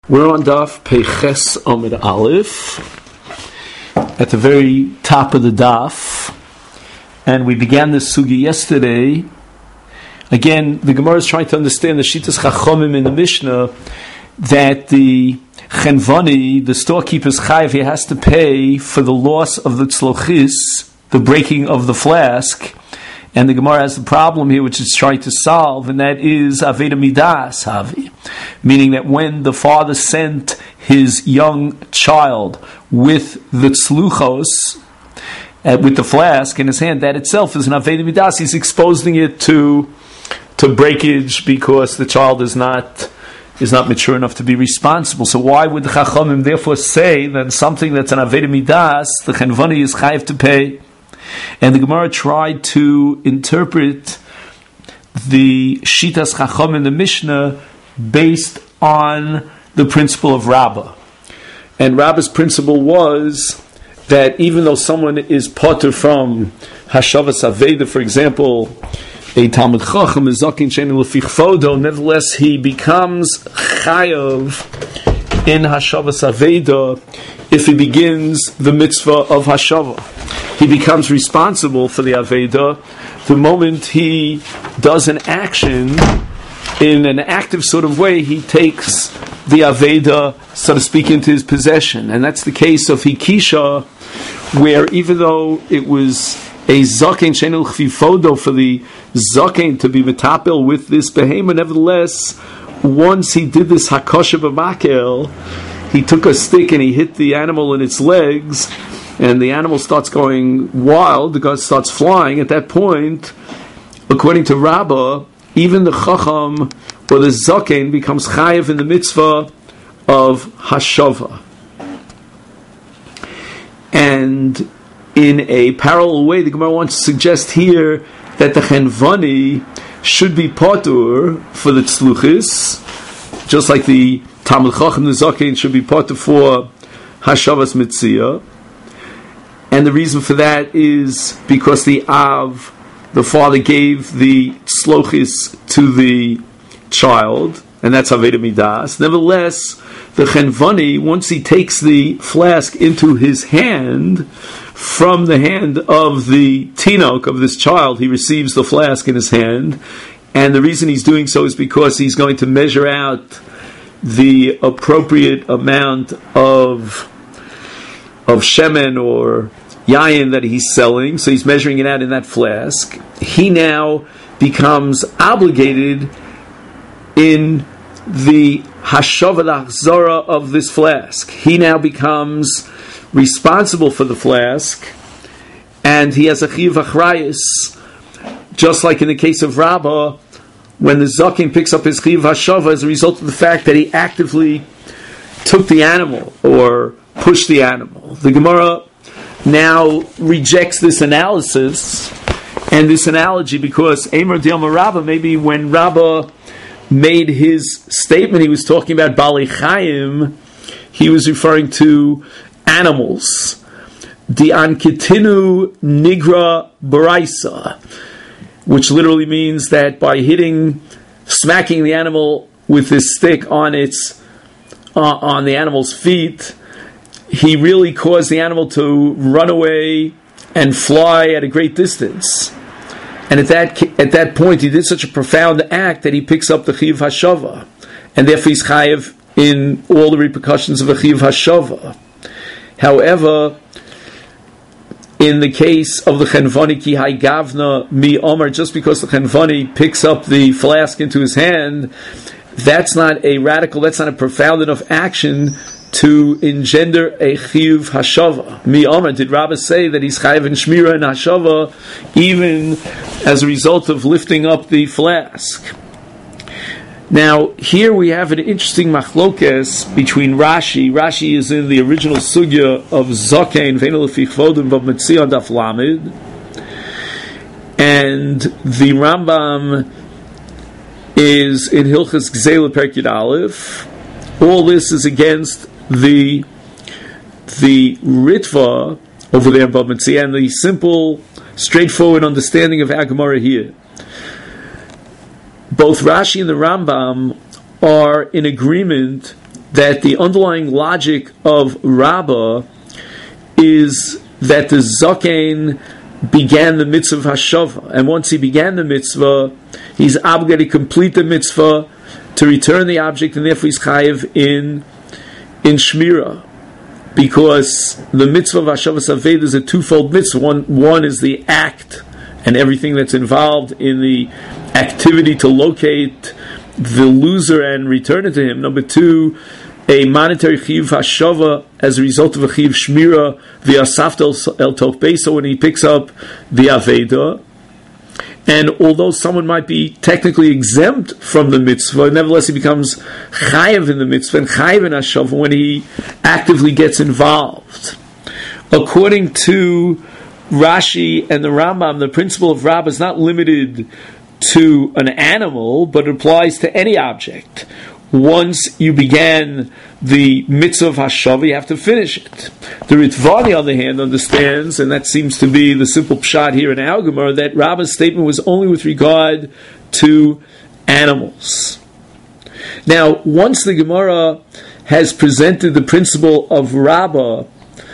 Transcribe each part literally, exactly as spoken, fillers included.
We're on Daf Peiches Amid Aleph, at the very top of the Daf, and we began this sugi yesterday. Again, the Gemara is trying to understand the Shitas Chachomim in the Mishnah, that the Chenvani, the storekeeper's chayiv, he has to pay for the loss of the tzlochis, the breaking of the flask. And the Gemara has the problem here, which it's trying to solve, and that is Aveda Midas Havi, meaning that when the father sent his young child with the tzluchos, uh, with the flask in his hand, that itself is an Aveda Midas. He's exposing it to to breakage because the child is not is not mature enough to be responsible. So why would the Chachamim therefore say that something that's an Aveda Midas, the Chenvani is chayiv to pay? And the Gemara tried to interpret the Shitas Chacham in the Mishnah based on the principle of Rabbah. And Rabbah's principle was that even though someone is potter from Hashavas Aveda, for example, a Talmud Chacham is Zakin Shein L'fi Chvodo, nevertheless he becomes Chayav in Hashavas Aveda if he begins the mitzvah of Hashavah. He becomes responsible for the Aveda the moment he does an action in an active sort of way. He takes the Aveda, so to speak, into his possession. And that's the case of Hikisha, where even though it was a Zaken Shein L'fi Chvodo for the Zaken to be metapel with this behemoth, nevertheless, once he did this Hakosha B'makel, he took a stick and he hit the animal in its legs, and the animal starts going wild, the guy starts flying. At that point, according to Rabbah, even the Chacham or the Zaken becomes chayiv in the mitzvah of Hashava. And in a parallel way, the Gemara wants to suggest here that the Chenvani should be patur for the tzluchis, just like the Talmud Chacham, the Zaken, should be patur for Hashavas Mitziyah. And the reason for that is because the Av, the father, gave the tzlochis to the child, and that's Aveda Midas. Nevertheless, the Chenvani, once he takes the flask into his hand, from the hand of the Tinok, of this child, he receives the flask in his hand, and the reason he's doing so is because he's going to measure out the appropriate amount of of shemen or yayin that he's selling, so he's measuring it out in that flask. He now becomes obligated in the hashava l'achzara of this flask. He now becomes responsible for the flask, and he has a chiyuv achrayus, just like in the case of Rabbah, when the Zaken picks up his chiyuv hashava as a result of the fact that he actively took the animal or pushed the animal. The Gemara now rejects this analysis and this analogy because Eimer Dilma Rabbah, maybe when Rabbah made his statement, he was talking about Bali Chaim, he was referring to animals. Di Ankitinu Nigra Baraisa, which literally means that by hitting, smacking the animal with his stick on its uh, on the animal's feet, he really caused the animal to run away and fly at a great distance. And at that at that point, he did such a profound act that he picks up the Chiyuv Hashava, and therefore he's chayiv in all the repercussions of a Chiyuv Hashava. However, in the case of the Chenvani ki hai gavna mi omer, just because the Chenvani picks up the flask into his hand, that's not a radical, that's not a profound enough action to engender a chiyuv hashava. Mi Omer, did Rabbah say that he's chayiv in shmira and hashava even as a result of lifting up the flask? Now, here we have an interesting machlokes between Rashi. Rashi is in the original sugya of Zaken, Ve'enu L'fi Chvodim, Vav Metzion Daf Lamed, and the Rambam is in Hilchas Gzeila Perek Yud Aleph. All this is against the the Ritva over there in Bava Metzia and the simple, straightforward understanding of our Gemara here. Both Rashi and the Rambam are in agreement that the underlying logic of Rabbah is that the Zaken began the mitzvah of Hashava, and once he began the mitzvah, he's obligated to complete the mitzvah, to return the object, and therefore he's chayiv in in Shmirah, because the mitzvah of Hashavas Aved is a twofold mitzvah. One, one is the act and everything that's involved in the activity to locate the loser and return it to him. Number two, a monetary chiyuv hashava as a result of a chiyuv shmira via safta el toch beisa when he picks up the aveda. And although someone might be technically exempt from the mitzvah, nevertheless he becomes chayiv in the mitzvah and chayiv in hashava when he actively gets involved. According to Rashi and the Rambam, the principle of Rabbah is not limited to an animal, but it applies to any object. Once you began the mitzvah of Hashava, you have to finish it. The Ritva, on the other hand, understands, and that seems to be the simple pshat here in our Gemara, that Rabbah's statement was only with regard to animals. Now, once the Gemara has presented the principle of Rabbah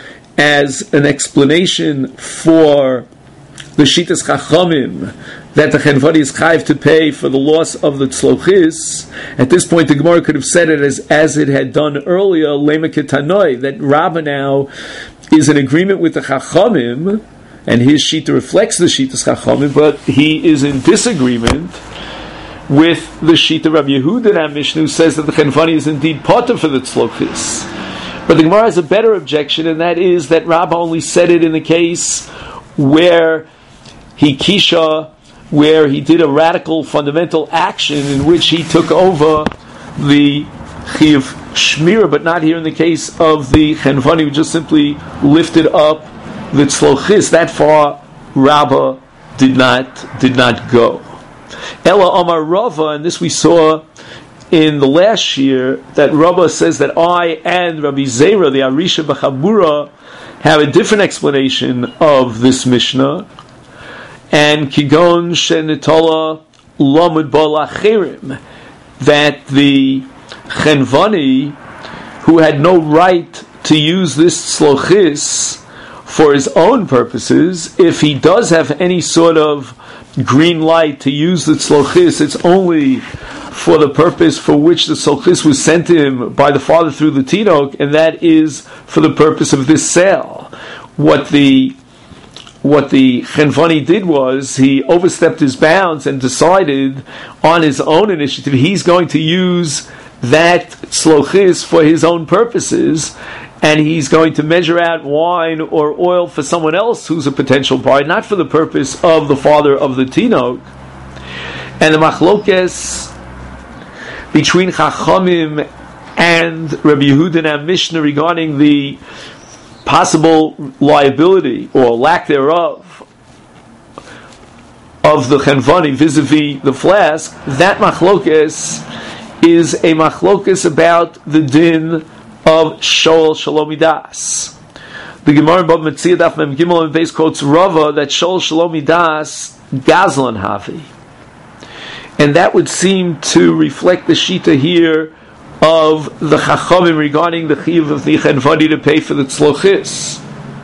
as an explanation for the Shitas Chachamim, that the Chenvadi is chayiv to pay for the loss of the tzlochis, at this point the Gemara could have said it as, as it had done earlier, Lema Ketanoi, that Rabbah now is in agreement with the Chachamim, and his Shita reflects the Shitas Chachamim, but he is in disagreement with the Shita Rabbi Yehuda and Mishnah, who says that the Chenvadi is indeed potter for the tzlochis. But the Gemara has a better objection, and that is that Rabbah only said it in the case where he kisha, where he did a radical, fundamental action in which he took over the chiyuv shmira, but not here in the case of the chenvani, who just simply lifted up the tzlochis. That far, Rabbah did not did not go. Ella Amar Rava, and this we saw in the last year, that Rabbah says that I and Rabbi Zera, the Arisha B'Chabura, have a different explanation of this Mishnah. And Kigon Shenitola Lomud Balachirim, that the Chenvani, who had no right to use this tzlochis for his own purposes, if he does have any sort of green light to use the tzlochis, it's only for the purpose for which the tzlochis was sent to him by the father through the tinok, and that is for the purpose of this sale. What the What the Chenvani did was he overstepped his bounds and decided on his own initiative he's going to use that tzlochis for his own purposes, and he's going to measure out wine or oil for someone else who's a potential buyer, not for the purpose of the father of the tinok. And the machlokes between Chachamim and Rabbi Yehuda and Mishnah regarding the possible liability or lack thereof of the chenvani vis-a-vis the flask, that machlokes is a machlokes about the din of Shoel Shalomidas. The Gemara in Bab Metzia Daf Mem Gimel and base quotes Rava that Shoel Shalomidas Gazlan Havi, and that would seem to reflect the shita here of the Chachamim regarding the chiyuv of the Chenvadi to pay for the tzlochis.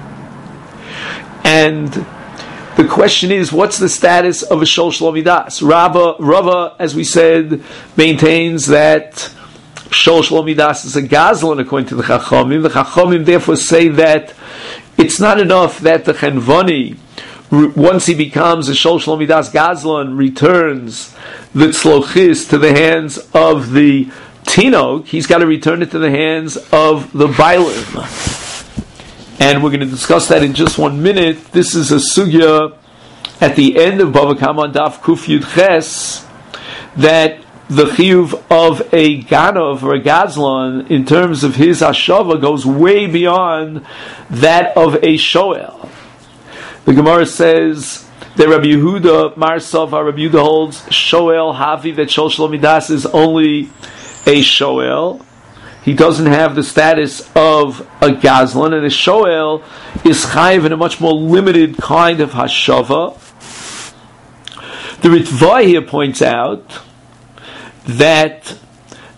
And the question is, what's the status of a Shol Shlomidas? Rava, Rava, as we said, maintains that Shol Shlomidas is a gazlan according to the Chachamim. The Chachamim therefore say that it's not enough that the Chenvani, once he becomes a Shol Shlomidas gazlan, returns the tzlochis to the hands of the tinok, he's got to return it to the hands of the bailim. And we're going to discuss that in just one minute. This is a sugya at the end of Bava Kama Daf Kuf Yud Ches, that the chiyuv of a ganov or a gazlan in terms of his hashava goes way beyond that of a shoel. The Gemara says that Rabbi Yehuda Marsav, Rabbi Yehuda holds shoel havi, that Shol Shlomidas is only a shoel. He doesn't have the status of a gazlan, and a shoel is chayiv in a much more limited kind of hashava. The Ritva here points out that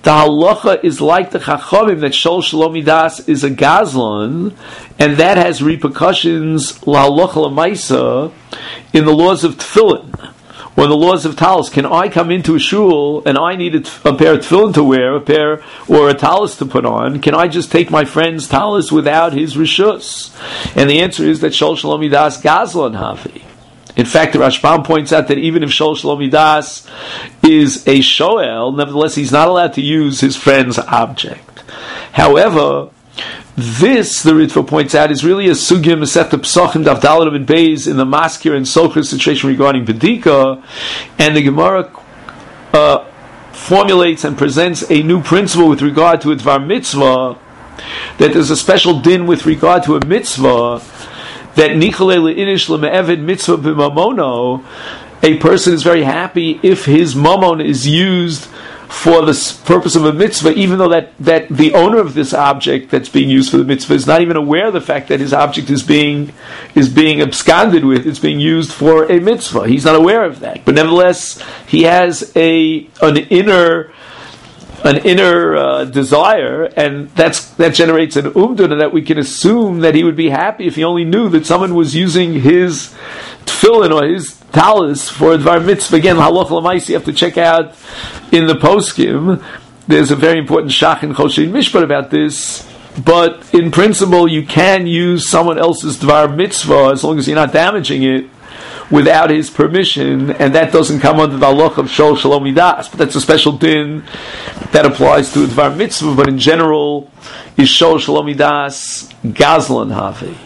the halacha is like the Chachamim that Shol Shalom Midas is a gazlan, and that has repercussions la halacha l'maisa in the laws of tefillin or the laws of talis. Can I come into a shul and I need a, t- a pair of tefillin to wear, a pair or a talis to put on? Can I just take my friend's talis without his rishus? And the answer is that Shol Shalom Midas gazlan havi. In fact, the Rashbam points out that even if Shol Shalom Midas is a shoel, nevertheless he's not allowed to use his friend's object. However, this, the Ritva points out, is really a sugya Masechta Pesachim Daf Daled and Beis in the Maskir and Socher situation regarding Bedika, and the Gemara uh, formulates and presents a new principle with regard to a Dvar Mitzvah, that there's a special din with regard to a mitzvah, that Nichalei Le'inish Le'me'evid Mitzvah B'mamono, a person is very happy if his mamon is used for the purpose of a mitzvah, even though that, that the owner of this object that's being used for the mitzvah is not even aware of the fact that his object is being is being absconded with, it's being used for a mitzvah. He's not aware of that. But nevertheless, he has a an inner an inner uh, desire, and that's that generates an umduna that we can assume that he would be happy if he only knew that someone was using his tefillin or his talis for a dvar mitzvah. Again, halacha l'maisa, you have to check out in the poskim. There's a very important shach in Choshen Mishpat about this, but in principle, you can use someone else's dvar mitzvah as long as you're not damaging it without his permission, and that doesn't come under the halacha of Shol Shalom Midas. But that's a special din that applies to a dvar mitzvah. But in general, is Shol Shalom Midas gazlan havi.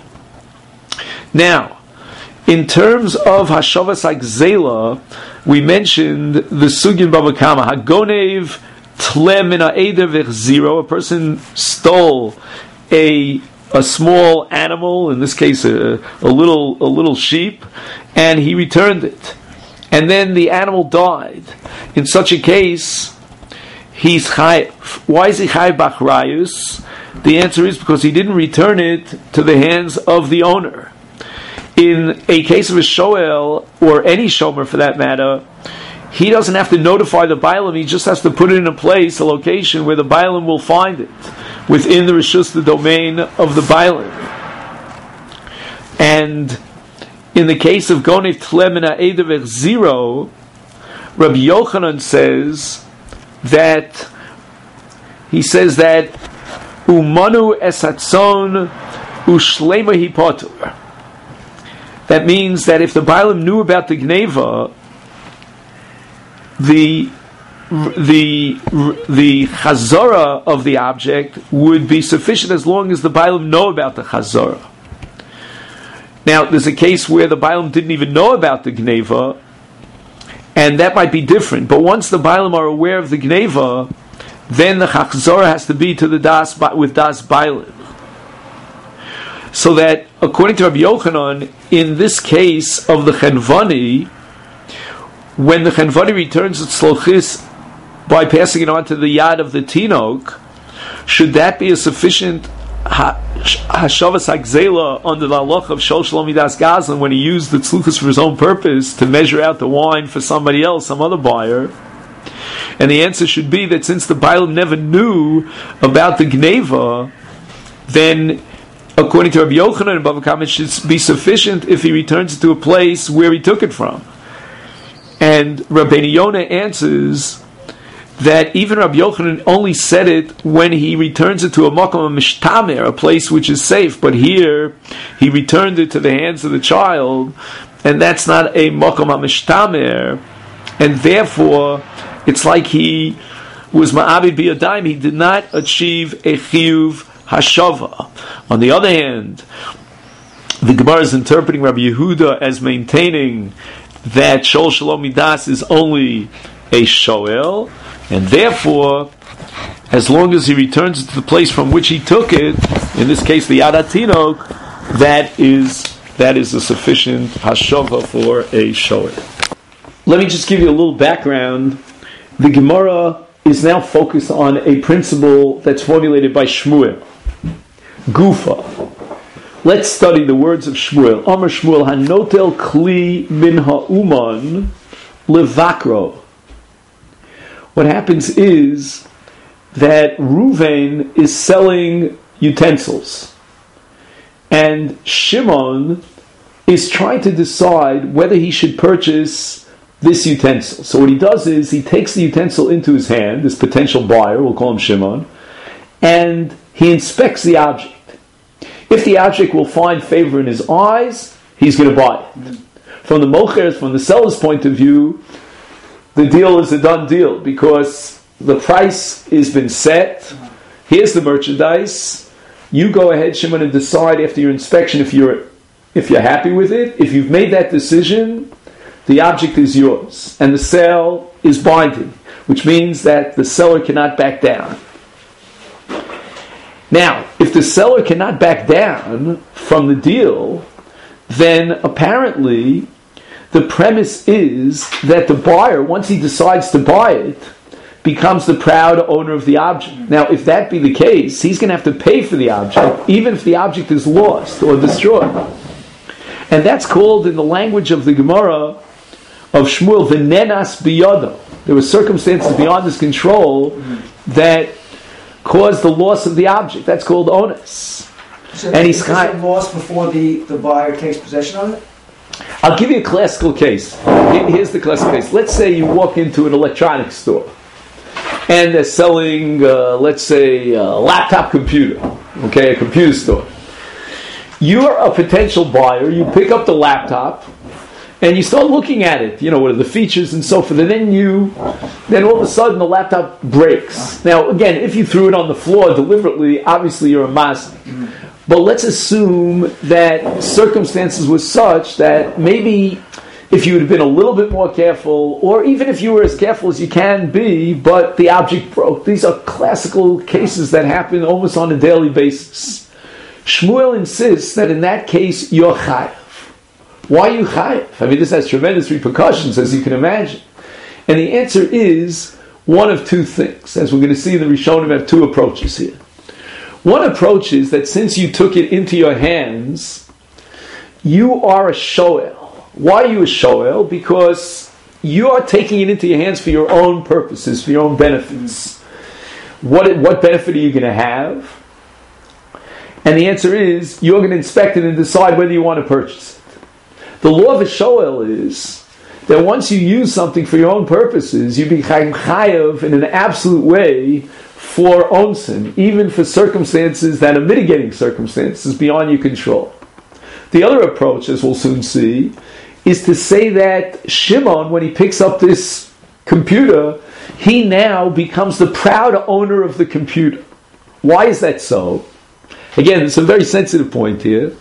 Now, in terms of Hashavas Agzela, we mentioned the Sugin Bava Kama, Hagonev Tle Min Ha'eder V'Chziro, a person stole a a small animal, in this case a, a little a little sheep, and he returned it. And then the animal died. In such a case, he's chayiv. Why is he chayiv b'achrayus? The answer is because he didn't return it to the hands of the owner. In a case of a shoel, or any shomer for that matter, he doesn't have to notify the bailam, he just has to put it in a place, a location where the bailam will find it, within the rishus, the domain of the bailam. And in the case of Gonev Tle Min Ha'eder V'Chziro, Rabbi Yochanan says that, he says that, Umanu es hatzon ushleima hi potur. That means that if the bailam knew about the gneva, the the the chazara of the object would be sufficient as long as the bailam know about the chazara. Now, there's a case where the bailam didn't even know about the gneva, and that might be different. But once the bailam are aware of the gneva, then the chazara has to be to the das with das bailam. So that, according to Rabbi Yochanan, in this case of the chenvani, when the chenvani returns its slochis by passing it on to the yad of the tinok, should that be a sufficient hashavas hagzela under the halacha of Shol Shalom Midas gazlan when he used the tzluchas for his own purpose to measure out the wine for somebody else, some other buyer? And the answer should be that since the bailam never knew about the gneva, then according to Rabbi Yochanan and Bava Kama, it should be sufficient if he returns it to a place where he took it from. And Rabbeinu Yonah answers that even Rabbi Yochanan only said it when he returns it to a makom mishtamer, a place which is safe. But here, he returned it to the hands of the child, and that's not a makom mishtamer, and therefore, it's like he was ma'abid biyadayim. He did not achieve a chiyuv hashava. On the other hand, the Gemara is interpreting Rabbi Yehuda as maintaining that Shol Shalom Midas is only a shoel, and therefore, as long as he returns it to the place from which he took it, in this case the Yad HaTinok, that is that is a sufficient hashava for a shoel. Let me just give you a little background. The Gemara is now focused on a principle that's formulated by Shmuel. Gufa. Let's study the words of Shmuel. Amar Shmuel, hanotel kli min ha'uman levakro. What happens is that Reuven is selling utensils, and Shimon is trying to decide whether he should purchase this utensil. So what he does is he takes the utensil into his hand, this potential buyer, we'll call him Shimon, and he inspects the object. If the object will find favor in his eyes, he's going to buy it. From the mocher's, from the seller's point of view, the deal is a done deal because the price has been set. Here's the merchandise. You go ahead, Shimon, and decide after your inspection if you're if you're happy with it. If you've made that decision, the object is yours, and the sale is binding, which means that the seller cannot back down. Now, if the seller cannot back down from the deal, then apparently the premise is that the buyer, once he decides to buy it, becomes the proud owner of the object. Now, if that be the case, he's going to have to pay for the object, even if the object is lost or destroyed. And that's called, in the language of the Gemara of Shmuel, v'nenas biyado. There were circumstances beyond his control that caused the loss of the object. That's called onus. So and he's is it lost before the, the buyer takes possession of it? I'll give you a classical case. Here's the classical case. Let's say you walk into an electronics store and they're selling, uh, let's say, a laptop computer. Okay, a computer store. You're a potential buyer. You pick up the laptop and you start looking at it. You know, what are the features and so forth. And then you, then all of a sudden the laptop breaks. Now, again, if you threw it on the floor deliberately, obviously you're a master. But let's assume that circumstances were such that maybe if you had been a little bit more careful, or even if you were as careful as you can be, but the object broke. These are classical cases that happen almost on a daily basis. Shmuel insists that in that case, you're chayav. Why are you chayav? I mean, this has tremendous repercussions, as you can imagine. And the answer is one of two things. As we're going to see, the Rishonim have two approaches here. One approach is that since you took it into your hands, you are a shoel. Why are you a shoel? Because you are taking it into your hands for your own purposes, for your own benefits. What, what benefit are you going to have? And the answer is, you're going to inspect it and decide whether you want to purchase it. The law of a shoel is that once you use something for your own purposes, you become chayav in an absolute way for onsen, even for circumstances that are mitigating circumstances beyond your control. The other approach, as we'll soon see, is to say that Shimon, when he picks up this computer, he now becomes the proud owner of the computer. Why is that so? Again, it's a very sensitive point here.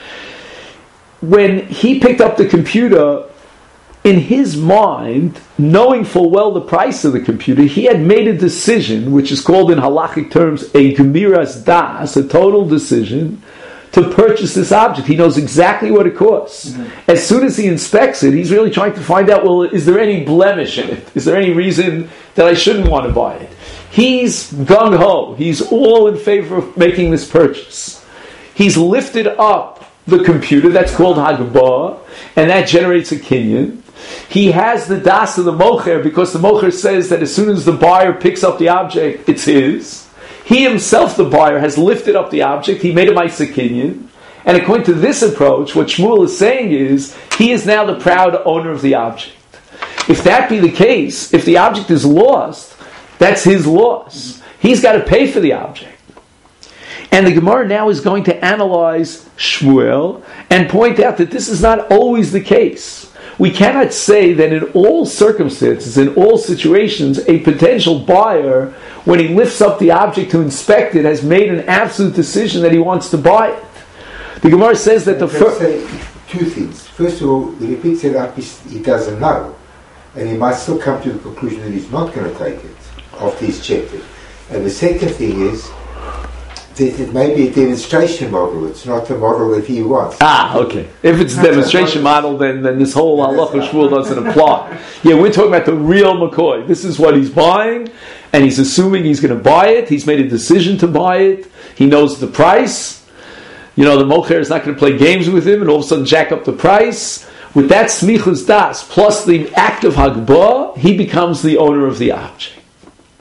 When he picked up the computer, in his mind, knowing full well the price of the computer, he had made a decision, which is called in halachic terms a gemiras das, a total decision, to purchase this object. He knows exactly what it costs. Mm-hmm. As soon as he inspects it, he's really trying to find out, well, is there any blemish in it? Is there any reason that I shouldn't want to buy it? He's gung-ho. He's all in favor of making this purchase. He's lifted up the computer, that's called Hagbah, and that generates a kinyan. He has the das of the mocher, because the mocher says that as soon as the buyer picks up the object, it's his. He himself, the buyer, has lifted up the object. He made a ma'aseh kinyan. And according to this approach, what Shmuel is saying is, he is now the proud owner of the object. If that be the case, if the object is lost, that's his loss. He's got to pay for the object. And the Gemara now is going to analyze Shmuel and point out that this is not always the case. We cannot say that in all circumstances, in all situations, a potential buyer, when he lifts up the object to inspect it, has made an absolute decision that he wants to buy it. The Gemara says that the first... say two things. First of all, when he picks it up, he doesn't know. And he might still come to the conclusion that he's not going to take it after he's checked it. And the second thing is that it may be a demonstration model. It's not a model that he wants. Ah, okay. If it's a demonstration model, then, then this whole halacha shmuel doesn't apply. Yeah, we're talking about the real McCoy. This is what he's buying, and he's assuming he's going to buy it. He's made a decision to buy it. He knows the price. You know, the mocher is not going to play games with him and all of a sudden jack up the price. With that smichus das plus the act of hagbah, he becomes the owner of the object.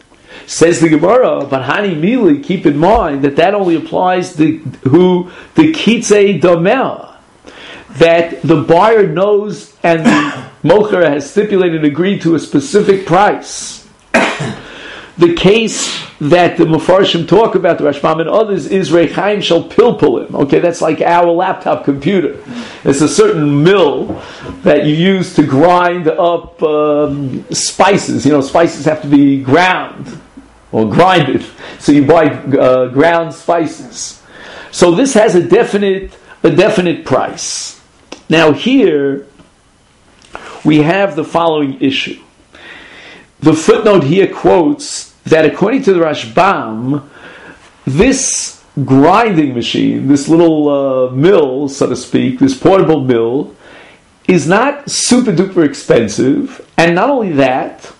Says the Gemara, but Hani Mili, keep in mind that that only applies to who the Kitzei Domel, that the buyer knows and the Mocher has stipulated and agreed to a specific price. The case that the Mefarshim talk about, the Rashbam and others, is Rechaim shall pilpulim. Okay, that's like our laptop computer. It's a certain mill that you use to grind up um, spices. You know, spices have to be ground or grinded. So you buy uh, ground spices. So this has a definite, a definite price. Now here, we have the following issue. The footnote here quotes that according to the Rashbam, this grinding machine, this little uh, mill, so to speak, this portable mill, is not super duper expensive, and not only that,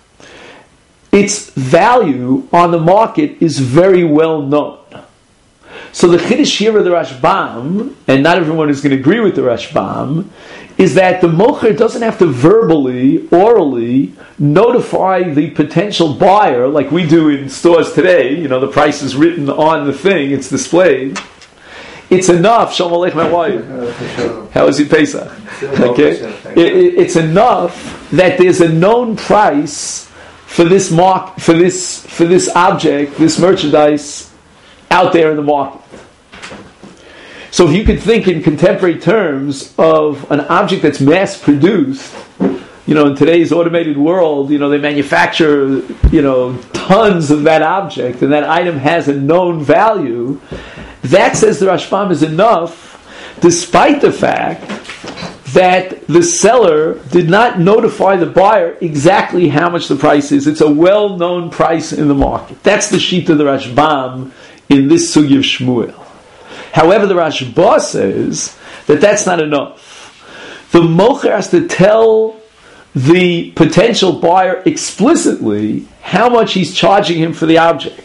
its value on the market is very well known. So the Chiddush here of the Rashbam, and not everyone is going to agree with the Rashbam, is that the mocher doesn't have to verbally, orally, notify the potential buyer, like we do in stores today. You know, the price is written on the thing, it's displayed. It's enough, Shalom Aleichem, my wife. How is your Pesach? Okay? It, it, it's enough that there's a known price for this mark, for this, for this object, this merchandise, out there in the market. So if you could think in contemporary terms of an object that's mass-produced, you know, in today's automated world, you know, they manufacture, you know, tons of that object, and that item has a known value, that, says the Rashbam, is enough, despite the fact that the seller did not notify the buyer exactly how much the price is. It's a well-known price in the market. That's the sheet of the Rashbam in this sugi of Shmuel. However, the Rashba says that that's not enough. The mocher has to tell the potential buyer explicitly how much he's charging him for the object.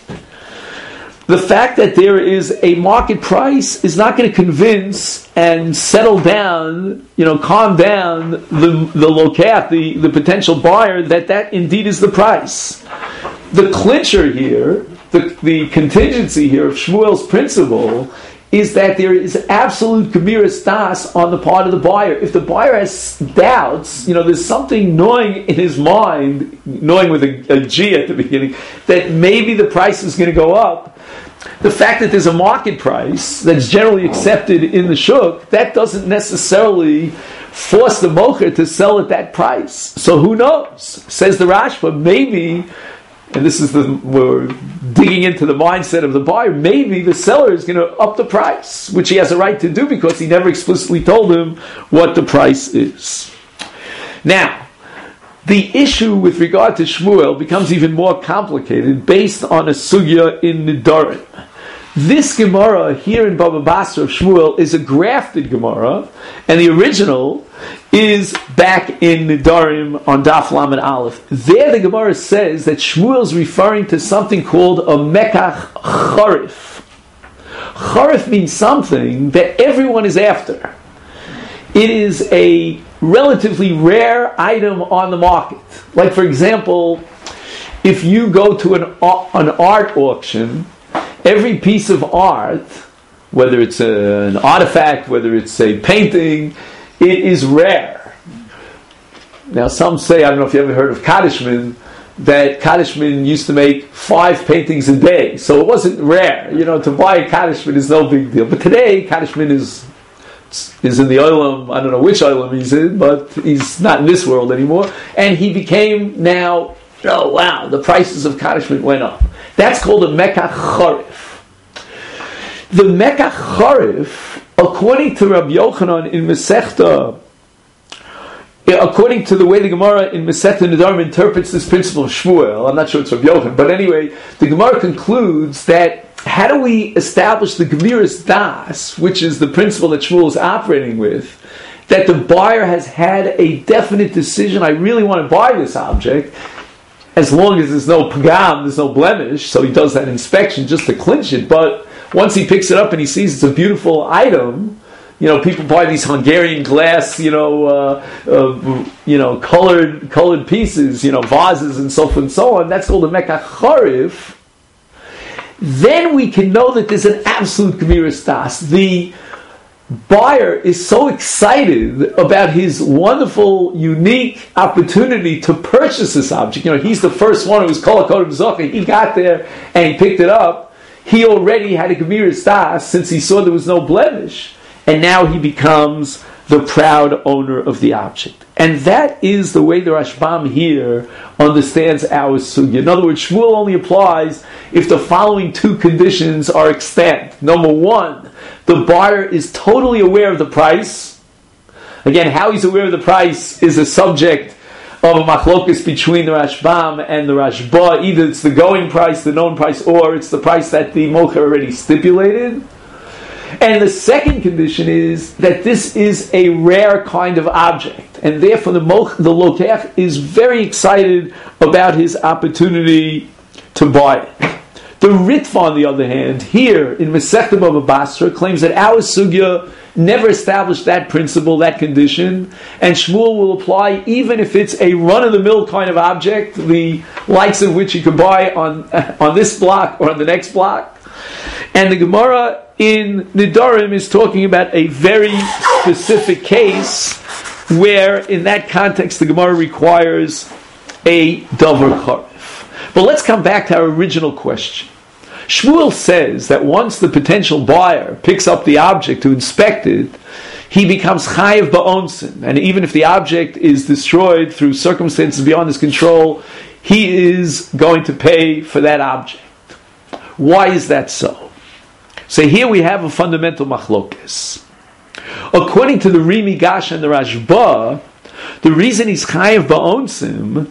The fact that there is a market price is not going to convince and settle down, you know, calm down the the locat, the, the potential buyer, that that indeed is the price. The clincher here, the, the contingency here of Shmuel's principle, is that there is absolute gemiras das on the part of the buyer. If the buyer has doubts, you know, there's something gnawing in his mind, gnawing with a, a G at the beginning, that maybe the price is going to go up. The fact that there's a market price that's generally accepted in the shuk, that doesn't necessarily force the mocher to sell at that price. So who knows? Says the Rashba, maybe, and this is the, we're digging into the mindset of the buyer, maybe the seller is going to up the price, which he has a right to do because he never explicitly told him what the price is. Now, the issue with regard to Shmuel becomes even more complicated based on a sugya in Nidarim. This Gemara here in Baba Basra of Shmuel is a grafted Gemara, and the original is back in Nidarim on Daf Lamed Aleph. There the Gemara says that Shmuel is referring to something called a Mekach Charif. Charif means something that everyone is after. It is a relatively rare item on the market. Like, for example, if you go to an, an art auction, every piece of art, whether it's a, an artifact, whether it's a painting, it is rare. Now, some say, I don't know if you ever heard of Kadishman, that Kadishman used to make five paintings a day. So it wasn't rare. You know, to buy a Kadishman is no big deal. But today, Kadishman is is in the Olam, I don't know which Olam he's in, but he's not in this world anymore. And he became now, oh wow, the prices of Kadishman went up. That's called a Mekach Charif. The Mekach Charif, according to Rabbi Yochanan in Masechta, according to the way the Gemara in Masechta Nidarim interprets this principle of Shmuel, I'm not sure it's Rabbi Yochanan, but anyway, the Gemara concludes that how do we establish the Gemiras Das, which is the principle that Shmuel is operating with, that the buyer has had a definite decision, I really want to buy this object, as long as there's no pagam, there's no blemish, so he does that inspection just to clinch it, but once he picks it up and he sees it's a beautiful item, you know, people buy these Hungarian glass, you know, uh, uh, you know, colored colored pieces, you know, vases and so forth and so on, that's called a Mekach Charif. then we can know that there's an absolute Gemiras Das. The buyer is so excited about his wonderful, unique opportunity to purchase this object. You know, he's the first one who was Kol HaKodim Zocheh. He got there and he picked it up. He already had a Gemiras Das since he saw there was no blemish. And now he becomes the proud owner of the object. And that is the way the Rashbam here understands our sugya. In other words, Shmuel only applies if the following two conditions are extant. Number one, the buyer is totally aware of the price. Again, how he's aware of the price is a subject of a machlokus between the Rashbam and the Rashba. Either it's the going price, the known price, or it's the price that the mocher already stipulated. And the second condition is that this is a rare kind of object, and therefore the moch, the lokech is very excited about his opportunity to buy it. The Ritva, on the other hand, here in Masechta Bava Basra, claims that our sugya never established that principle, that condition, and Shmuel will apply even if it's a run-of-the-mill kind of object, the likes of which you can buy on on this block or on the next block. And the Gemara in Nidarim is talking about a very specific case where, in that context, the Gemara requires a davar karif. But let's come back to our original question. Shmuel says that once the potential buyer picks up the object to inspect it, he becomes chayiv ba'onsin, and even if the object is destroyed through circumstances beyond his control, he is going to pay for that object. Why is that so? So here we have a fundamental machlokes. According to the Rimi Gash and the Rashba, the reason he's chayiv ba'onsim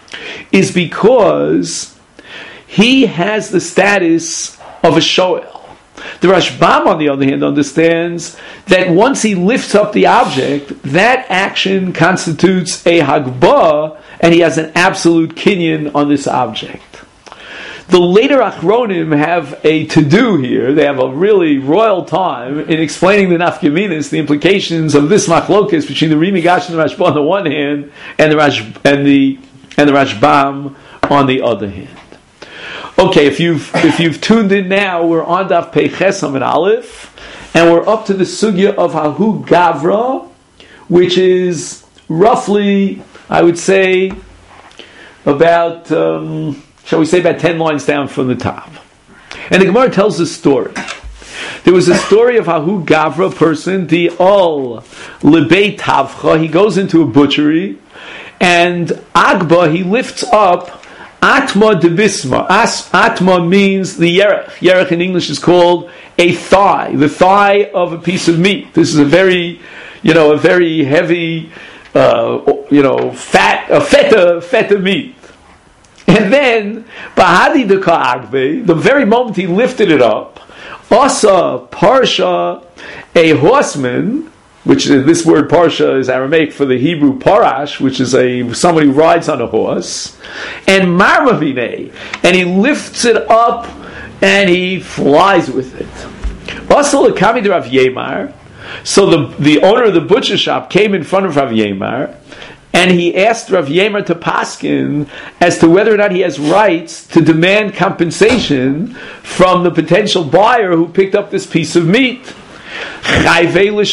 is because he has the status of a shoel. The Rashbam, on the other hand, understands that once he lifts up the object, that action constitutes a hagbah, and he has an absolute kinyan on this object. The later Achronim have a to-do here. They have a really royal time in explaining the nafkaminas, the implications of this machlokas between the Rimi Gash and the Rashba on the one hand, and the Rash, and the and the Rashbam on the other hand. Okay, if you've if you've tuned in now, we're on Daf Pei Ches Amud Aleph, and we're up to the sugya of Hahu Gavra, which is roughly, I would say, about. Um, Shall we say about ten lines down from the top. And the Gemara tells a story. There was a story of Hahu Gavra, person, the Ol Lebei Tavcha. He goes into a butchery, and Agba, he lifts up Atma de Bisma. As, Atma means the Yerech. Yerech in English is called a thigh, the thigh of a piece of meat. This is a very, you know, a very heavy, uh, you know, fat, a feta, feta meat. And then, Bahadi de Ka'agbe, the very moment he lifted it up, Asa Parsha, a horseman, which this word Parsha is Aramaic for the Hebrew Parash, which is a somebody who rides on a horse, and Marmavine, and he lifts it up and he flies with it. Asa Lekami de Rav Yemar, so the, the owner of the butcher shop came in front of Rav Yemar, and he asked Rav Yemer to paskin as to whether or not he has rights to demand compensation from the potential buyer who picked up this piece of meat. And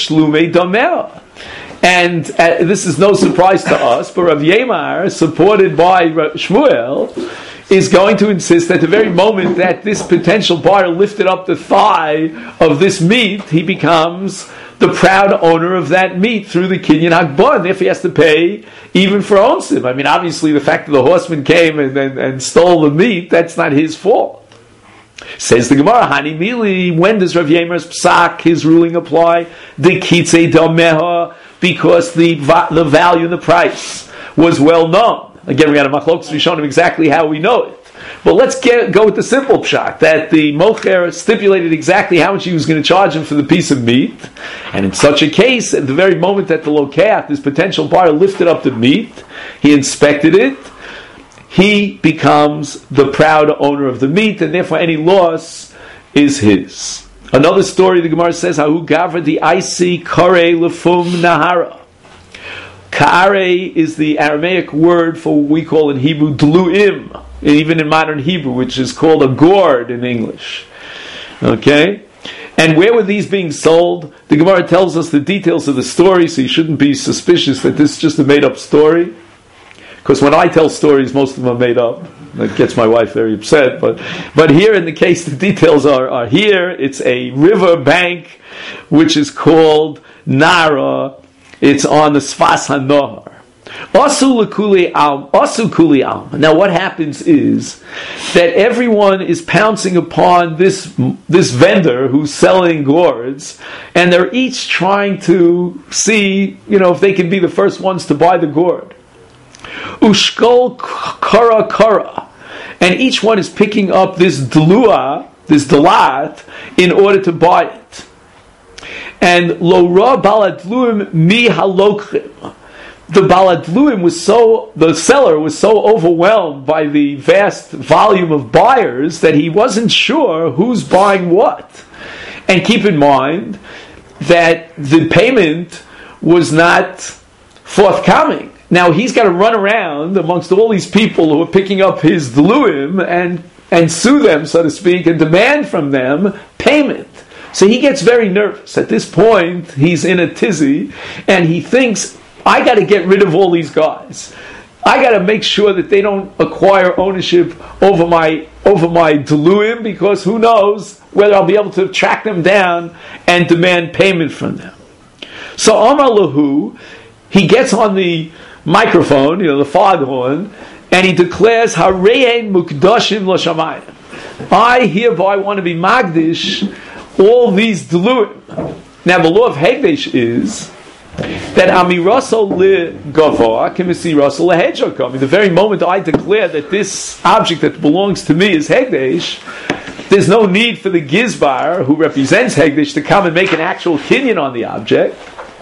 uh, this is no surprise to us, but Rav Yemer, supported by Shmuel, is going to insist that the very moment that this potential buyer lifted up the thigh of this meat, he becomes the proud owner of that meat through the Kinyan Hagbah, and therefore he has to pay even for onsim. I mean, obviously the fact that the horseman came and, and, and stole the meat, that's not his fault. Says the Gemara, Hani Mili, when does Rav Yemer's psak, his ruling, apply? The Kitzei Dameha, because the, the value and the price was well known. Again, we had a machlokes rishonim exactly how we know it. But let's get, go with the simple pshat, that the mocher stipulated exactly how much he was going to charge him for the piece of meat. And in such a case, at the very moment that the lokeach, this potential buyer, lifted up the meat, he inspected it, he becomes the proud owner of the meat, and therefore any loss is his. Another story, the Gemara says, Hahu Gavra the Isi Kare Lefum Nahara. Kare is the Aramaic word for what we call in Hebrew Dluim. even in modern Hebrew, which is called a gourd in English. Okay? And where were these being sold? The Gemara tells us the details of the story, so you shouldn't be suspicious that this is just a made-up story. Because when I tell stories, most of them are made up. That gets my wife very upset. But but here in the case, the details are, are here. It's a river bank, which is called Nara. It's on the Sfas HaNohar. Asu kuli alm. Asu kuli alm. Now what happens is that everyone is pouncing upon this this vendor who's selling gourds, and they're each trying to see, you know, if they can be the first ones to buy the gourd. Ushkol kara kara, and each one is picking up this dlua, this dalat, in order to buy it. And lo ra baladluim mi halokchim. The baladluim was so, the seller was so overwhelmed by the vast volume of buyers that he wasn't sure who's buying what. And keep in mind that the payment was not forthcoming. Now he's got to run around amongst all these people who are picking up his dluim and, and sue them, so to speak, and demand from them payment. So he gets very nervous. At this point, he's in a tizzy, and he thinks, I got to get rid of all these guys. I got to make sure that they don't acquire ownership over my over my dluim, because who knows whether I'll be able to track them down and demand payment from them. So Amar Lahu, he gets on the microphone, you know, the foghorn, and he declares, Harein mukdashim l'shamayim. I hereby want to be magdish all these dluim. Now the law of Hegdesh is that amirasol li gava kimisirasol lehedjakom. The very moment I declare that this object that belongs to me is Hegdesh, there's no need for the Gizbar, who represents Hegdesh, to come and make an actual kinyan on the object.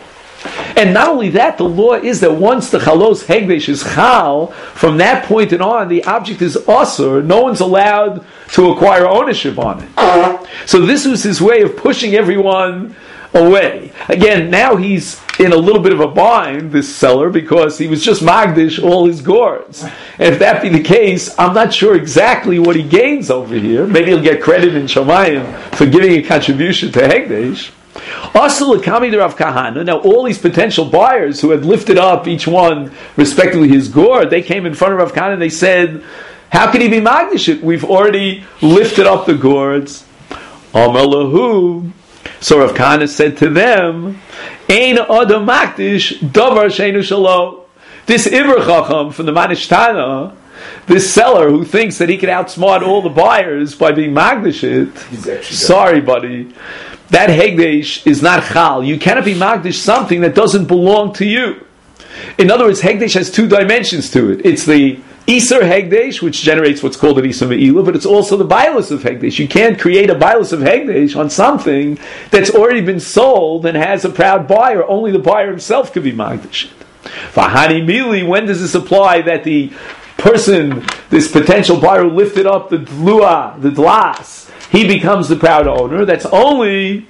And not only that, the law is that once the chalos Hegdesh is chal, from that point on, the object is asur. No one's allowed to acquire ownership on it. So this was his way of pushing everyone away. Again, now he's in a little bit of a bind, this seller, because he was just magdish all his gourds. And if that be the case, I'm not sure exactly what he gains over here. Maybe he'll get credit in Shamayim for giving a contribution to Hegdesh. Also, Rav Kahana. Now, all these potential buyers who had lifted up each one, respectively, his gourd, they came in front of Rav Kahana and they said, how can he be magdish it? We've already lifted up the gourds. Amalahu. So Rav Kahana said to them, Ein adam makdish davar sheinu shalo. This Iber Chacham from the Manishtana, this seller who thinks that he can outsmart all the buyers by being magdish it, sorry buddy, that Hegdesh is not chal. You cannot be magdish something that doesn't belong to you. In other words, Hegdesh has two dimensions to it. It's the Isur Hegdesh, which generates what's called an Isur Me'ilah, but it's also the Bailus of Hegdesh. You can't create a Bailus of Hegdesh on something that's already been sold and has a proud buyer. Only the buyer himself could be Magdish. Vahani Mili, when does this apply that the person, this potential buyer who lifted up the Dlua, the Dlas, he becomes the proud owner? That's only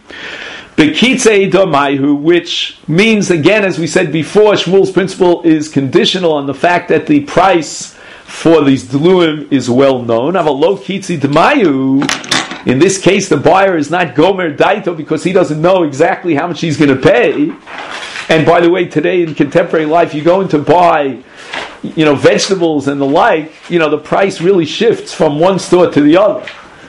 Bekitzei Domayu, which means, again, as we said before, Shmuel's principle is conditional on the fact that the price for these Dluim is well known. Avalo Kitzi Domayu, in this case, the buyer is not Gomer Daito because he doesn't know exactly how much he's going to pay. And by the way, today in contemporary life, you go in to buy, you know, vegetables and the like, you know, the price really shifts from one store to the other.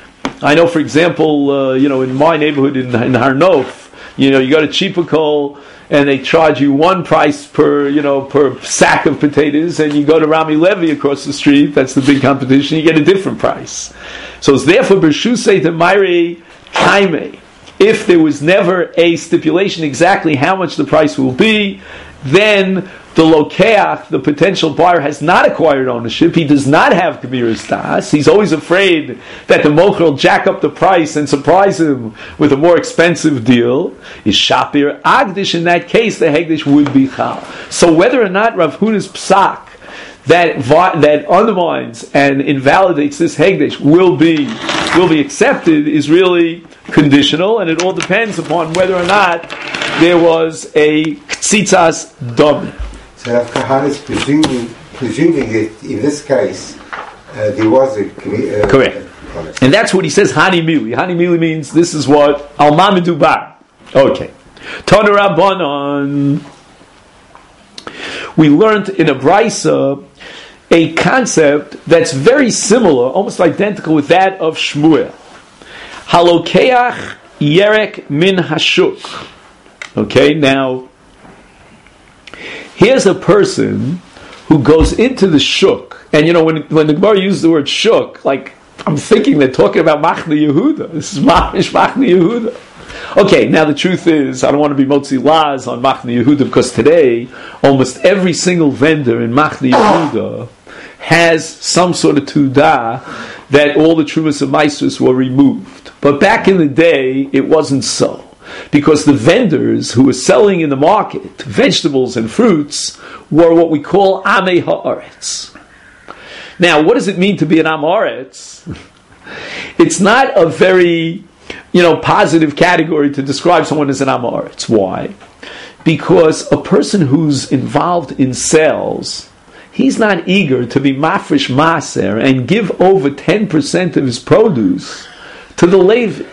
I know, for example, uh, you know, in my neighborhood in, in Har Nof, you know, you go to Chipakol and they charge you one price per, you know, per sack of potatoes, and you go to Rami Levi across the street, that's the big competition, you get a different price. So it's therefore Bershusei to Maire Kaime. If there was never a stipulation exactly how much the price will be, then the lokeach, the potential buyer, has not acquired ownership. He does not have Kabiras Das. He's always afraid that the mocher will jack up the price and surprise him with a more expensive deal. Is Shapir Agdish, in that case, the Hegdish would be Chal. So whether or not Rav Huna's Psak that that undermines and invalidates this Hegdish will be will be accepted is really conditional, and it all depends upon whether or not there was a Ktzitzas Dom. So Rav Kahana is presuming, presuming that in this case, uh, there was a... Uh, Correct. And that's what he says, Hani Mili. Hani Mili means this is what Alma Medubar. Okay. Tana Rabbanon. We learned in a Brisa a concept that's very similar, almost identical with that of Shmuel. Halokeach Yerek min Hashuk. Okay, now, here's a person who goes into the shuk, and you know, when when the Gemara uses the word shuk, like, I'm thinking they're talking about Machne Yehuda. This is Machnish Machne Yehuda. Okay, now the truth is, I don't want to be motzi laws on Machne Yehuda, because today, almost every single vendor in Machne Yehuda has some sort of tudah that all the Trumas of Maasros were removed. But back in the day, it wasn't so. Because the vendors who were selling in the market vegetables and fruits were what we call Amei Haaretz. Now, what does it mean to be an Am Haaretz? It's not a very, you know, positive category to describe someone as an Am Haaretz. Why? Because a person who's involved in sales, he's not eager to be mafresh maser and give over ten percent of his produce to the Levi.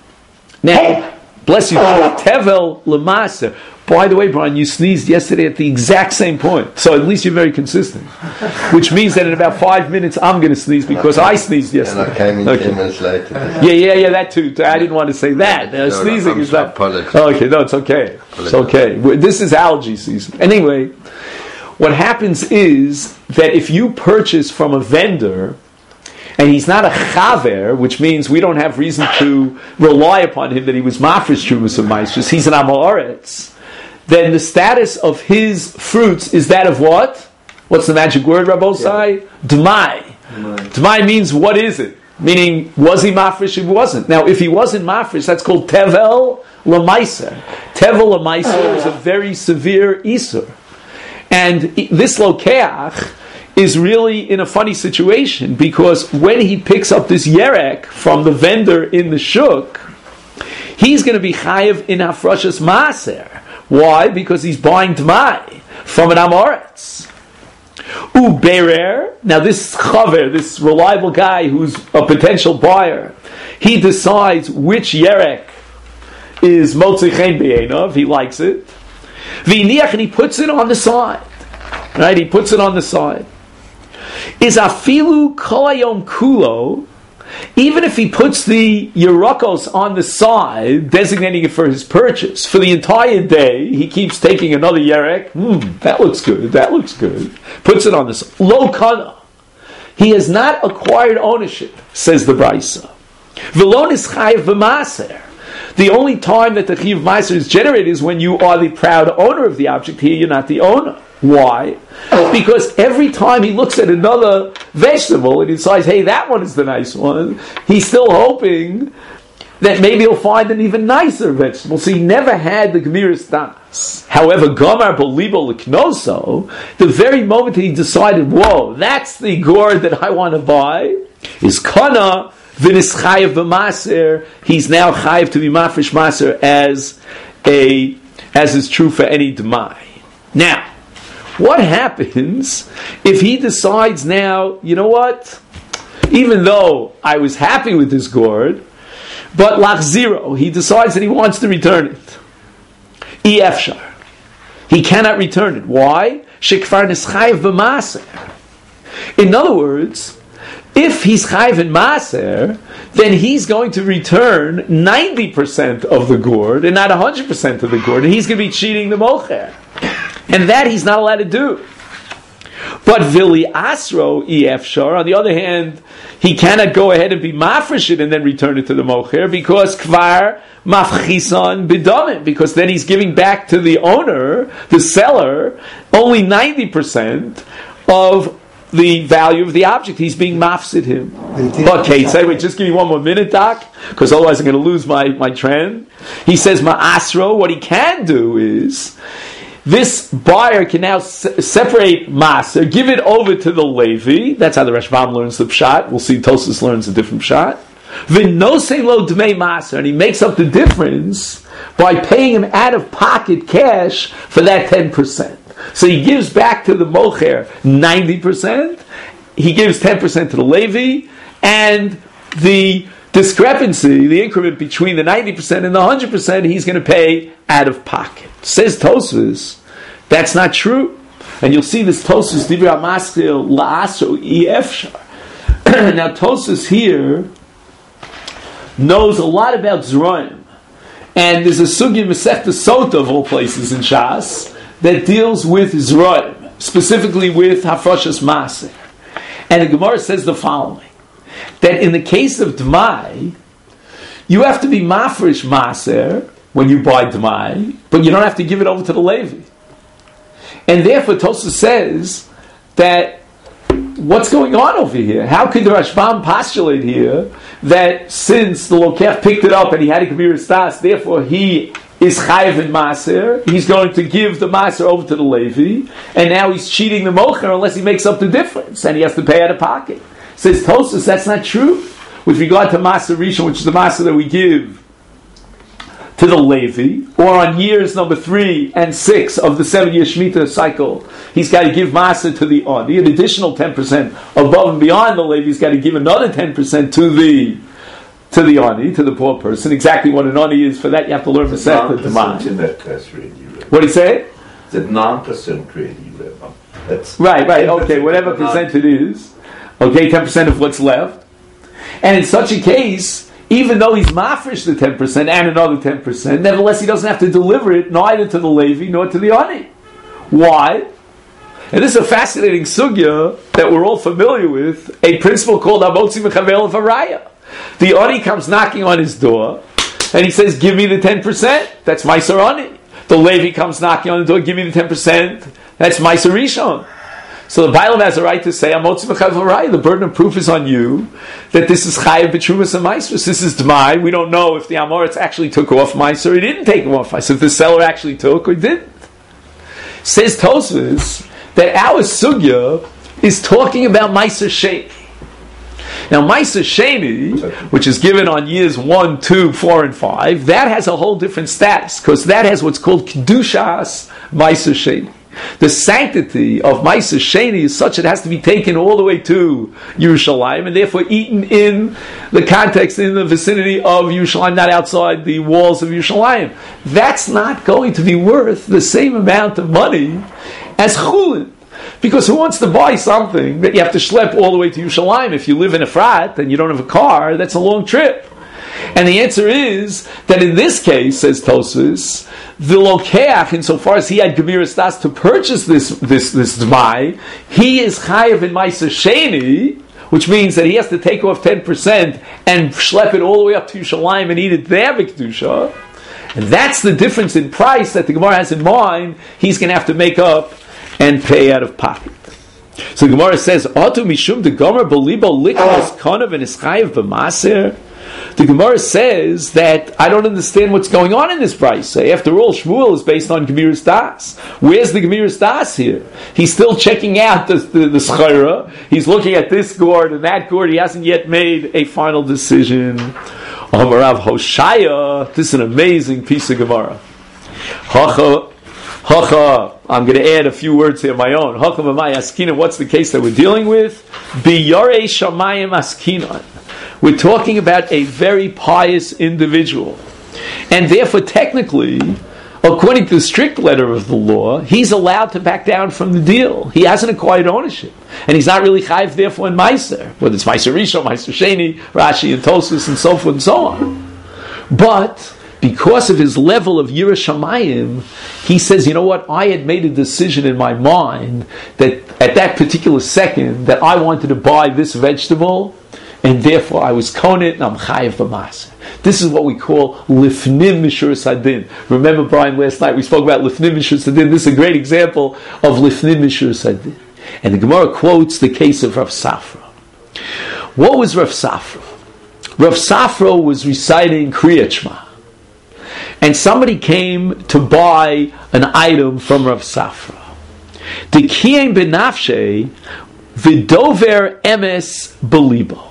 Now, bless you, tevel lemaser. By the way, Brian, you sneezed yesterday at the exact same point, so at least you're very consistent. Which means that in about five minutes, I'm going to sneeze because I sneezed yesterday. And I came in okay. ten minutes later. Yeah, yeah, yeah, that too. I didn't want to say that. Uh, no, sneezing no, is not. Apologies. Okay, no, it's okay. It's okay. This is allergy season. Anyway, what happens is that if you purchase from a vendor, and he's not a chaver, which means we don't have reason to rely upon him that he was mafresh trumas of maasros, he's an Am Haaretz, then the status of his fruits is that of what? What's the magic word, Rabbosai? Yeah. D'mai. D'mai means what is it? Meaning, was he mafresh? He wasn't. Now, if he wasn't mafresh, that's called tevel l'maiser. Tevel l'maiser is a very severe isur. And this lokeach is really in a funny situation, because when he picks up this yerek from the vendor in the shuk, he's going to be chayev in hafrashas maaser. Why? Because he's buying d'mai from an Am Haaretz. Uberer, now this chaver, this reliable guy who's a potential buyer, he decides which yerek is motzi chen b'einov, he likes it. V'iniach, and he puts it on the side. Right? He puts it on the side. Is afilu kolayom kulo, even if he puts the yerakos on the side, designating it for his purchase, for the entire day, he keeps taking another yerek. Hmm, that looks good, that looks good. Puts it on the side. Lo kana. He has not acquired ownership, says the Brisa. V'lo nischayev v'maser. The only time that the Chiv Maaser is generated is when you are the proud owner of the object. Here you're not the owner. Why? Because every time he looks at another vegetable and he decides, hey, that one is the nice one, he's still hoping that maybe he'll find an even nicer vegetable. So he never had the Gemiras Das. However, Gomar Bolibo L'Knoso, the very moment he decided, whoa, that's the gourd that I want to buy, is Kana V'nis Chayev B'Maser. He's now Chayev to be Mafresh Maser as a as is true for any D'mai. Now, what happens if he decides now, you know what? Even though I was happy with this gourd, but lach zero, he decides that he wants to return it. Efshar. He cannot return it. Why? Shekfar nischayev b'maser. In other words, if he's chayev in maser, then he's going to return ninety percent of the gourd and not one hundred percent of the gourd, and he's going to be cheating the mocher. And that he's not allowed to do. But Vili Asro Efshar, on the other hand, he cannot go ahead and be mafresh it and then return it to the mocher, because kvar mafchisan b'damim, because then he's giving back to the owner, the seller, only ninety percent of the value of the object. He's being mafsid him. Okay, say, wait, just give me one more minute, Doc, because otherwise I'm going to lose my, my trend. He says, ma'asro, what he can do is, this buyer can now se- separate maser, give it over to the Levi. That's how the Rashbam learns the pshat. We'll see Tosfos learns a different pshat. V'nosei lo dmei maser, and he makes up the difference by paying him out of pocket cash for that ten percent. So he gives back to the mocher ninety percent, he gives ten percent to the Levi, and the discrepancy, the increment between the ninety percent and the one hundred percent, he's going to pay out of pocket. Says Tosfos, that's not true. And you'll see this Tosfos, Divrei HaMaskil, La'aso Efshar. Now Tosfos here knows a lot about Zerayim. And there's a Sugya Masechta Sota of all places in Shas that deals with Zerayim, specifically with Hafrashas Maser. And the Gemara says the following, that in the case of Dmai, you have to be mafresh Maser when you buy Dmai, but you don't have to give it over to the Levi. And therefore Tosfos says that what's going on over here? How could the Rashbam postulate here that since the Lokech picked it up and he had a Kabir Stas, therefore he is Chayev in Maser, he's going to give the Maser over to the Levi, and now he's cheating the Mocher unless he makes up the difference, and he has to pay out of pocket. Says Tosfos, that's not true. With regard to Maser Rishon, which is the Maser that we give to the Levi, or on years number three and six of the seven-year Shemitah cycle, he's got to give Maser to the Ani, an additional ten percent above and beyond the Levi, he's got to give another ten percent to the to the Ani, to the poor person. Exactly what an Ani is, for that you have to learn Masechta Dmai. What do you say? It's a nine percent really. That's right, right, okay, whatever percent it is, okay, ten percent of what's left. And in such a case, even though he's mafresh the ten percent and another ten percent, nevertheless he doesn't have to deliver it neither to the Levi nor to the Ani. Why? And this is a fascinating sugya that we're all familiar with, a principle called Amotzi Mechavel Varaya. The Ani comes knocking on his door, and he says, give me the ten percent, that's Meiser Ani. The Levi comes knocking on the door, give me the ten percent, that's Meiser Rishon. So the Bible has a right to say, Amotzi Mechavel Varaya, the burden of proof is on you, that this is Chayev B'Trumas and Meiser. This is Dmai. We don't know if the Amoritz actually took off Meiser or he didn't take off Meiser, if the seller actually took or didn't. Says Tosfos that our sugya is talking about Meiser Sheni. Now, Meiser Sheni, which is given on years one, two, four, and five, that has a whole different status, because that has what's called Kedushas Meiser Sheni. The sanctity of Meiser Sheni is such it has to be taken all the way to Yerushalayim, and therefore eaten in the context, in the vicinity of Yerushalayim, not outside the walls of Yerushalayim. That's not going to be worth the same amount of money as Chulin. Because who wants to buy something that you have to schlep all the way to Yerushalayim? If you live in Efrat and you don't have a car, that's a long trip. And the answer is that in this case, says Tosfos, the Lokeach, insofar as he had Gemiras Das to purchase this this this Dmai, he is Chayev in Meiser Sheni, which means that he has to take off ten percent and schlep it all the way up to Yerushalayim and eat it there, B'Kedusha. And that's the difference in price that the Gemara has in mind. He's going to have to make up and pay out of pocket. So the Gemara says, "Atu mishum de gomer belibo likos konav and ischayev b'maser." The Gemara says that I don't understand what's going on in this price. After all, Shmuel is based on Gemiras Das. Where's the Gemiras Das here? He's still checking out the, the, the schara. He's looking at this gourd and that gourd. He hasn't yet made a final decision. Amarav Hoshaya. This is an amazing piece of Gemara. Hacha, hacha. I'm going to add a few words here of my own. Hacha v'may askinan. What's the case that we're dealing with? Biyarei shamayim askinan. We're talking about a very pious individual. And therefore, technically, according to the strict letter of the law, he's allowed to back down from the deal. He hasn't acquired ownership. And he's not really chayiv, therefore, in Meiser. Whether it's Meiser Rishon, Meiser Sheni, Rashi, and Tosfos, and so forth and so on. But because of his level of Yirah Shamayim, he says, you know what, I had made a decision in my mind that at that particular second that I wanted to buy this vegetable, and therefore I was konit and I'm chayiv b'maser. This is what we call lifnim mishur sadin. Remember, Brian, last night we spoke about lifnim mishur sadin. This is a great example of lifnim mishur sadin. And the Gemara quotes the case of Rav Safra. What was Rav Safra? Rav Safra was reciting Kriyat Shema. And somebody came to buy an item from Rav Safra. The kiyem benafshe v'dover emes belibo.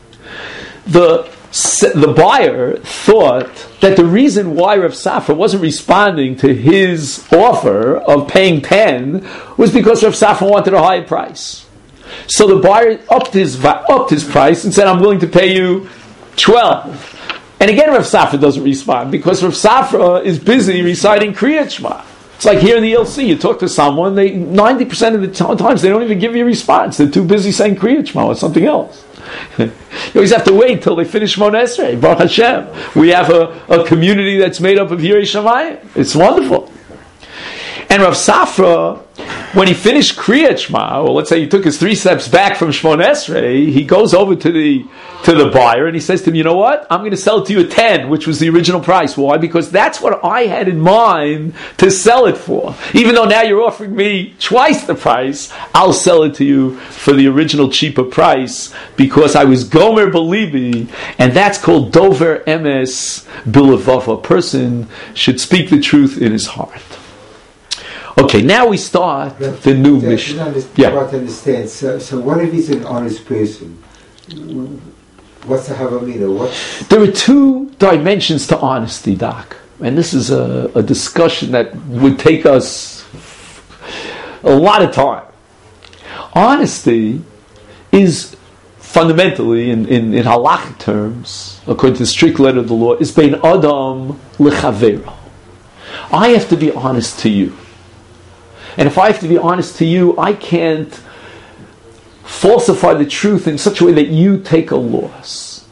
The the buyer thought that the reason why Rav Safra wasn't responding to his offer of paying ten was because Rav Safra wanted a higher price. So the buyer upped his upped his price and said, "I'm willing to pay you twelve." And again, Rav Safra doesn't respond because Rav Safra is busy reciting Kriyat Shema. It's like here in the L C, you talk to someone, they ninety percent of the t- times they don't even give you a response. They're too busy saying Kriyat Shema or something else. You always have to wait till they finish Shmona Esrei. Baruch Hashem. We have a, a community that's made up of Yirei Shamayim. It's wonderful. And Rav Safra, when he finished Kriyat Shema, or let's say he took his three steps back from Shmona Esrei, he goes over to the to the buyer and he says to him, "You know what? I'm going to sell it to you at ten, which was the original price. Why? Because that's what I had in mind to sell it for. Even though now you're offering me twice the price, I'll sell it to you for the original cheaper price because I was Gomer Belibi." And that's called Dover Emes Bilevav. A person should speak the truth in his heart. Okay, now we start But, the new uh, mission. You know, Yeah. quite understand. So, so what if he's an honest person? What's the Havamina? What? There are two dimensions to honesty, Doc. And this is a, a discussion that would take us a lot of time. Honesty is fundamentally, in, in, in halachic terms, according to the strict letter of the law, is bein adam lechavero. I have to be honest to you. And if I have to be honest to you, I can't falsify the truth in such a way that you take a loss.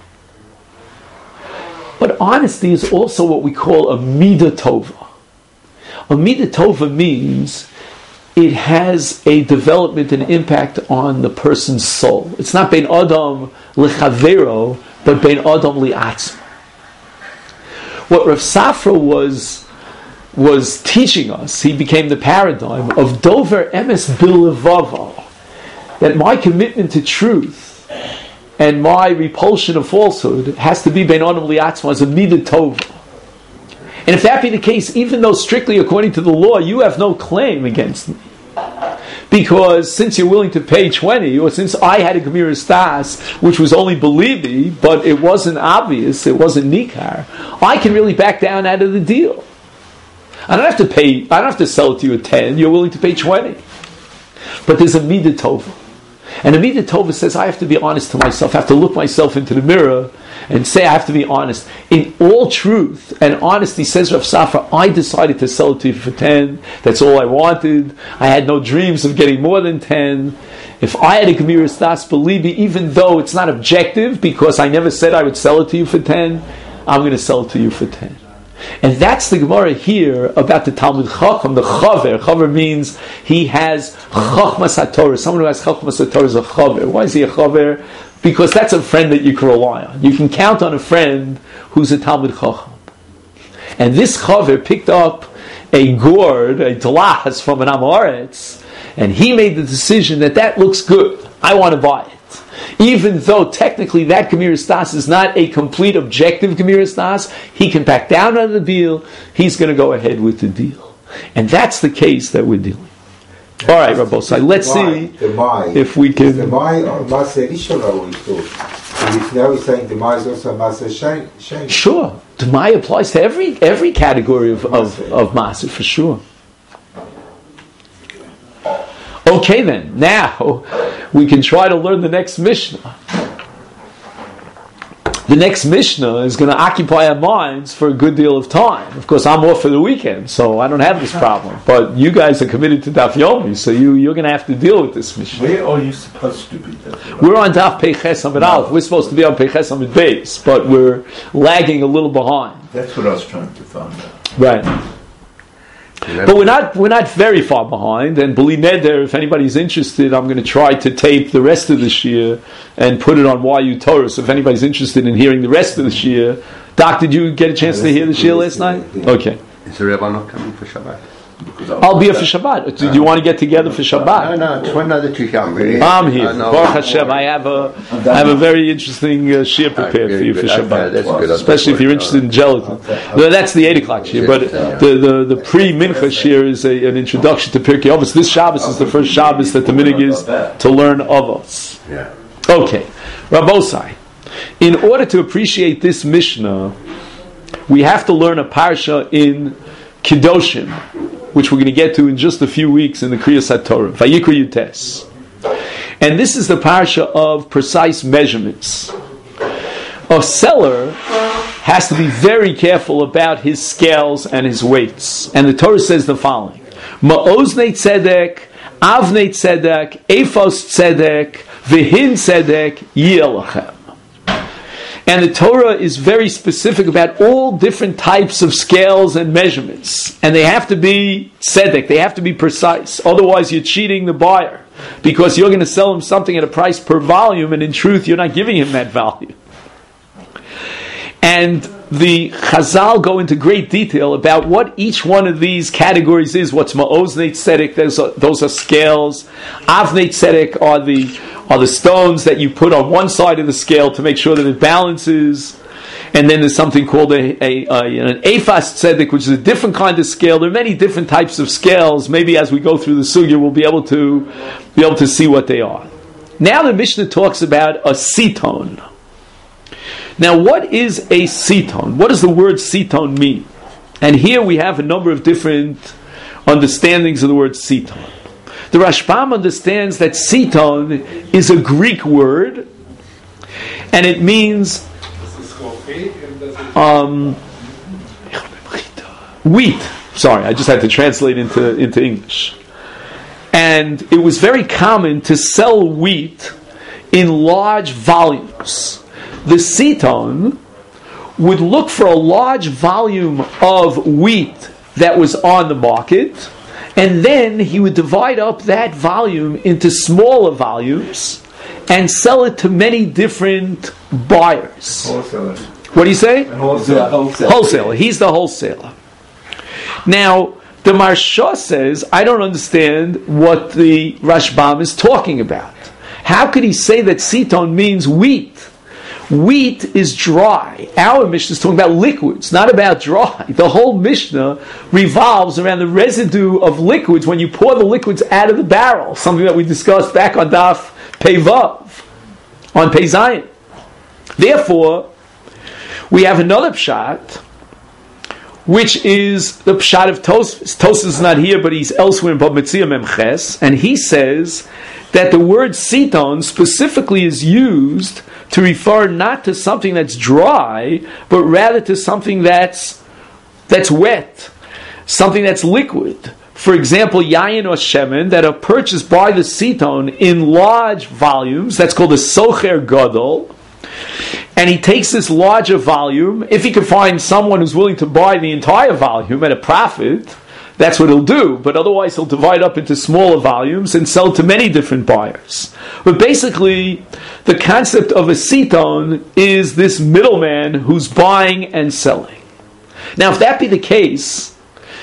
But honesty is also what we call a midah tova. A midah tova means it has a development and impact on the person's soul. It's not bein adam lechavero, but bein adam li'atzma. What Rav Safra was was teaching us, he became the paradigm of Dover Emes Bilevavo, that my commitment to truth and my repulsion of falsehood has to be bein adam li'atzma as a midah tova. And if that be the case, even though strictly according to the law you have no claim against me, because since you're willing to pay twenty, or since I had a Gemira Stas, which was only Belibi, but it wasn't obvious, it wasn't Nikar, I can really back down out of the deal. I don't have to pay, I don't have to sell it to you at ten, you're willing to pay twenty. But there's a midah tova. And a midah tova says I have to be honest to myself, I have to look myself into the mirror and say I have to be honest. In all truth and honesty, says Rav Safra, I decided to sell it to you for ten, that's all I wanted, I had no dreams of getting more than ten. If I had a Gemira Stas Belibi, even though it's not objective, because I never said I would sell it to you for ten, I'm going to sell it to you for ten. And that's the Gemara here about the Talmud Chacham, the Chaver. Chaver means he has Chachmas HaTorah. Someone who has Chachmas HaTorah is a Chaver. Why is he a Chaver? Because that's a friend that you can rely on. You can count on a friend who's a Talmud Chacham. And this Chaver picked up a gourd, a talaz from an Amoritz, and he made the decision that that looks good. I want to buy it. Even though technically that Gemira Stas is not a complete objective Gemira Stas, he can back down on the deal, he's going to go ahead with the deal. And that's the case that we're dealing. All right, Rabbosai, let's see if we can... The Mai or Masa Rishon we thought. Now he's saying the Mai is also Masa Shein. Sure. The Mai applies to every every category of, of, of Masa, for sure. Okay then, now we can try to learn the next Mishnah. The next Mishnah is going to occupy our minds for a good deal of time. Of course, I'm off for the weekend, so I don't have this problem. But you guys are committed to Daf Yomi, so you, you're going to have to deal with this Mishnah. Where are you supposed to be? We're on Daf Peiches Amid Aleph. We're supposed to be on Peiches Amid Beis, but we're lagging a little behind. That's what I was trying to find out. Right. But we're not we're not very far behind, and B'li Neder, if anybody's interested, I'm going to try to tape the rest of the Shir and put it on Y U Torah. So if anybody's interested in hearing the rest of the Shir, Doc, did you get a chance to hear the Shir last night? Okay. Is the Rebbe not coming for Shabbat? I'll be here for Shabbat. Do you want to get together for Shabbat? No, no, it's one other two young. Really. I'm here. I know. Baruch Hashem. I have a I have a very interesting uh, Shir prepared for you for Shabbat. That's good. Especially if you're interested in gelatin. No, that's the eight o'clock Shir, but the, the, the pre-Mincha Shir is a, an introduction to Pirkei Avos. This Shabbos is the first Shabbos that the minhag is to learn Avos. Yeah. Okay, Rabbosai. In order to appreciate this Mishnah, we have to learn a parsha in Kedoshim, which we're going to get to in just a few weeks in the Kriyas HaTorah, Vayikra Yutes. And this is the parsha of precise measurements. A seller has to be very careful about his scales and his weights. And the Torah says the following: Ma'oznei tzedek, avnei tzedek, ephos tzedek, v'hin tzedek, yelachem. And the Torah is very specific about all different types of scales and measurements. And they have to be tzedek, they have to be precise. Otherwise you're cheating the buyer, because you're going to sell him something at a price per volume, and in truth you're not giving him that value. And the Chazal go into great detail about what each one of these categories is. What's ma'oznei tzedek, those are, those are scales. Avnei tzedek are the are the stones that you put on one side of the scale to make sure that it balances. And then there's something called a, a, a an ephas tzedek, which is a different kind of scale. There are many different types of scales. Maybe as we go through the sugya, we'll be able to be able to see what they are. Now the Mishnah talks about a siton. Now, what is a siton? What does the word siton mean? And here we have a number of different understandings of the word siton. The Rashbam understands that siton is a Greek word, and it means um, wheat. Sorry, I just had to translate into, into English. And it was very common to sell wheat in large volumes. The siton would look for a large volume of wheat that was on the market, and then he would divide up that volume into smaller volumes and sell it to many different buyers. Wholesaler. What do you say? Wholesaler. Wholesaler. Wholesaler. He's the wholesaler. Now, the Marsha says, I don't understand what the Rashbam is talking about. How could he say that siton means wheat? Wheat is dry. Our Mishnah is talking about liquids, not about dry. The whole Mishnah revolves around the residue of liquids when you pour the liquids out of the barrel, something that we discussed back on Daf Pei Vav, on Pei Zayin. Therefore, we have another pshat, which is the pshat of Tosfos. Tosfos is not here, but he's elsewhere in Bab Metzia Memches, and he says that the word siton specifically is used to refer not to something that's dry, but rather to something that's that's wet, something that's liquid. For example, yayin or shemen that are purchased by the siton in large volumes, that's called a socher gadol. And he takes this larger volume. If he can find someone who's willing to buy the entire volume at a profit, that's what he'll do. But otherwise he'll divide up into smaller volumes and sell to many different buyers. But basically, the concept of a siton is this middleman who's buying and selling. Now, if that be the case,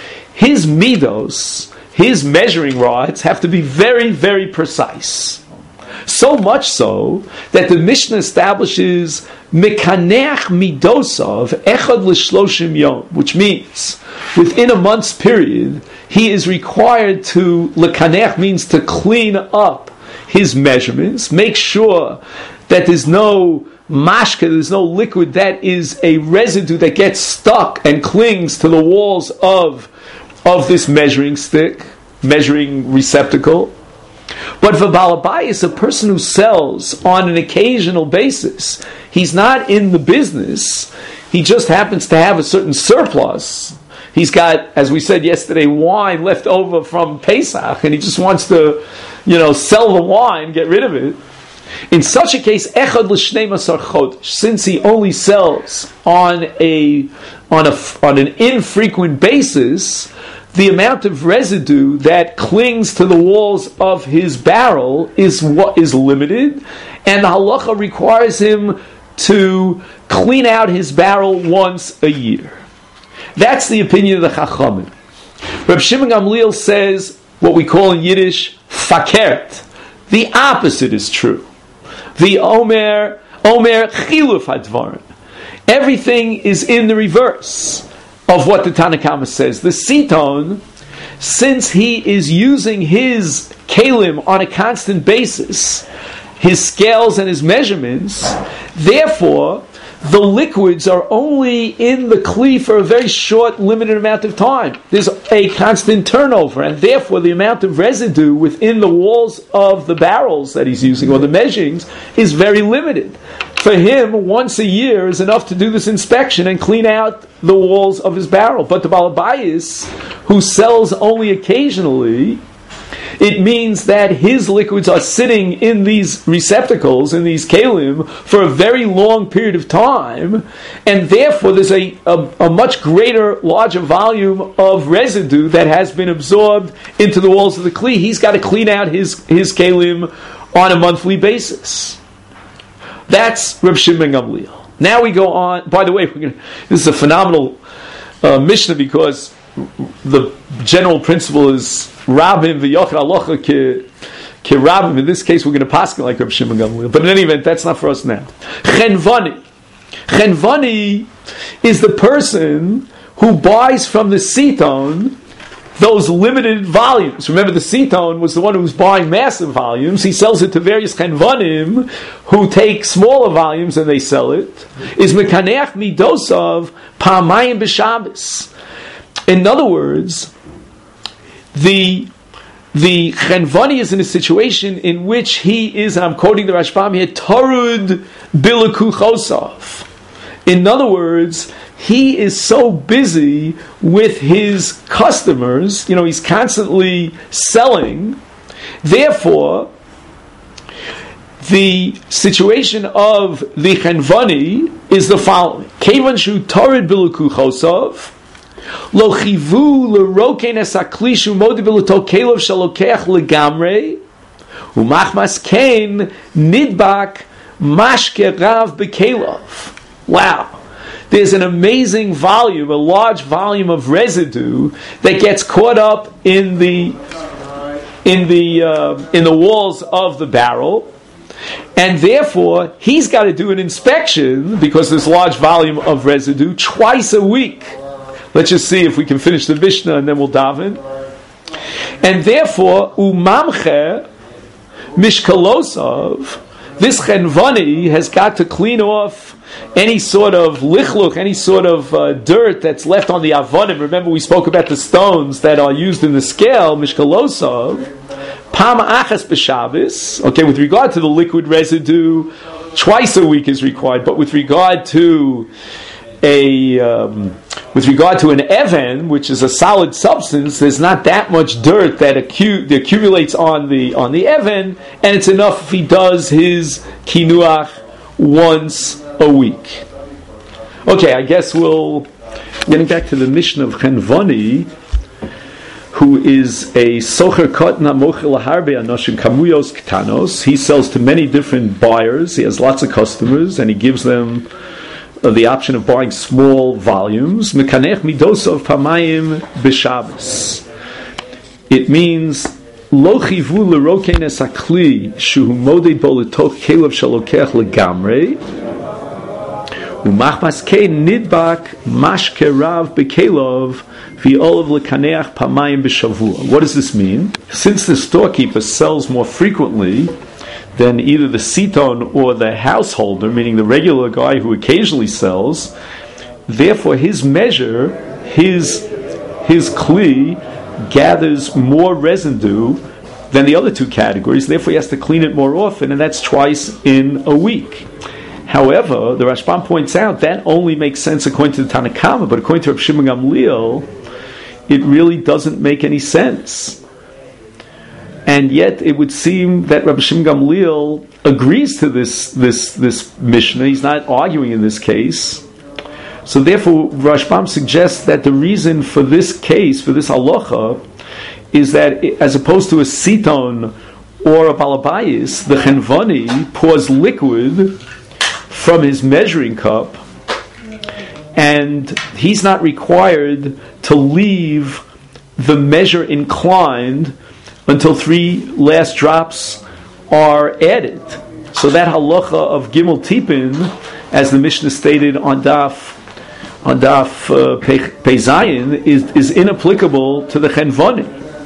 his midos, his measuring rods, have to be very, very precise. So much so that the Mishnah establishes mekaneach midosav echad l'shloshim yom, which means within a month's period he is required to lekaneach, means to clean up his measurements, make sure that there's no mashka, there's no liquid that is a residue that gets stuck and clings to the walls of of this measuring stick, measuring receptacle. But for Balabayas, a person who sells on an occasional basis, he's not in the business, he just happens to have a certain surplus. He's got, as we said yesterday, wine left over from Pesach, and he just wants to, you know, sell the wine, get rid of it. In such a case, echad l'shnei masar chodesh, since he only sells on a on a on an infrequent basis, the amount of residue that clings to the walls of his barrel is what is limited, and the halacha requires him to clean out his barrel once a year. That's the opinion of the Chachamim. Reb Shimon Gamliel says what we call in Yiddish fakert. The opposite is true. The Omer Omer chiluf hadvarim. Everything is in the reverse of what the Tanna Kama says. The siton, since he is using his kalim on a constant basis, his scales and his measurements, therefore the liquids are only in the kli for a very short, limited amount of time. There's a constant turnover, and therefore the amount of residue within the walls of the barrels that he's using, or the measurings, is very limited. For him, once a year is enough to do this inspection and clean out the walls of his barrel. But the Balabayis, who sells only occasionally, it means that his liquids are sitting in these receptacles, in these kalim, for a very long period of time, and therefore there's a, a, a much greater, larger volume of residue that has been absorbed into the walls of the kli. He's got to clean out his, his kalim on a monthly basis. That's Reb Shimon ben Gamliel. Now we go on. By the way, we're gonna, this is a phenomenal uh, Mishnah, because the general principle is Rabim v'yochel alocha ke ke Rabim. In this case, we're going to paskin like Reb Shimon ben Gamliel. But in any event, that's not for us now. Chenvani. Chenvani is the person who buys from the Siton those limited volumes. Remember, the Siton was the one who was buying massive volumes. He sells it to various Chenvanim who take smaller volumes and they sell it. Is mekaneach midosav pamayim b'Shabbos. In other words, the the Chenvani is in a situation in which he is, and I'm quoting the Rashbam here, Tarud Bilaku Chosav. In other words, he is so busy with his customers, you know, he's constantly selling. Therefore, the situation of the Chenvani is the following. Kevan shu Tarud Bilaku Chosav, Lo chivu l'roken es aklishu modi b'luto kelov shalokeach legamrei umachmas kein nidbak mashke rav b'kelov. Wow. There's an amazing volume, a large volume of residue that gets caught up in the in the uh, in the walls of the barrel, and therefore he's got to do an inspection, because there's a large volume of residue, twice a week. Let's just see if we can finish the Mishnah and then we'll daven. And therefore, umamche mishkalosov, this Chenvani has got to clean off any sort of lichluch, any sort of uh, dirt that's left on the avonim. Remember, we spoke about the stones that are used in the scale, mishkalosov, pam achas b'Shabbos. Okay, with regard to the liquid residue, twice a week is required, but with regard to a um, with regard to an even, which is a solid substance, there's not that much dirt that accu- that accumulates on the on the even, and it's enough if he does his kinuach once a week. Okay, I guess we'll getting back to the Mishnah of Chenvani, who is a socher kotna mochel harbe anoshim kamuyos ktanos. He sells to many different buyers. He has lots of customers, and he gives them Uh, the option of buying small volumes. Mekanech midosov pamayim b'Shabbos. It means lo chivu l'roken es akli shuhu moded bo l'toch kelev shalokech legamrei umachmas kein nidbak mashke rav b'kelov v'olav lekaneach pamayim b'shavua. What does this mean? Since the storekeeper sells more frequently than either the siton or the householder, meaning the regular guy who occasionally sells, therefore his measure, his his kli, gathers more residue than the other two categories. Therefore he has to clean it more often, and that's twice in a week. However, the Rashbam points out that only makes sense according to the Tanakama, but according to Reb Shimon ben Gamliel, it really doesn't make any sense. And yet, it would seem that Rabbi Shimon Gamliel agrees to this this this Mishnah. He's not arguing in this case. So, therefore, Rashbam suggests that the reason for this case, for this halacha, is that it, as opposed to a siton or a balabayis, the Chenvani pours liquid from his measuring cup, and he's not required to leave the measure inclined until three last drops are added. So that halacha of Gimel Tipin, as the Mishnah stated on Daf on Daf uh, Pei Zayin, is, is inapplicable to the Chenvani.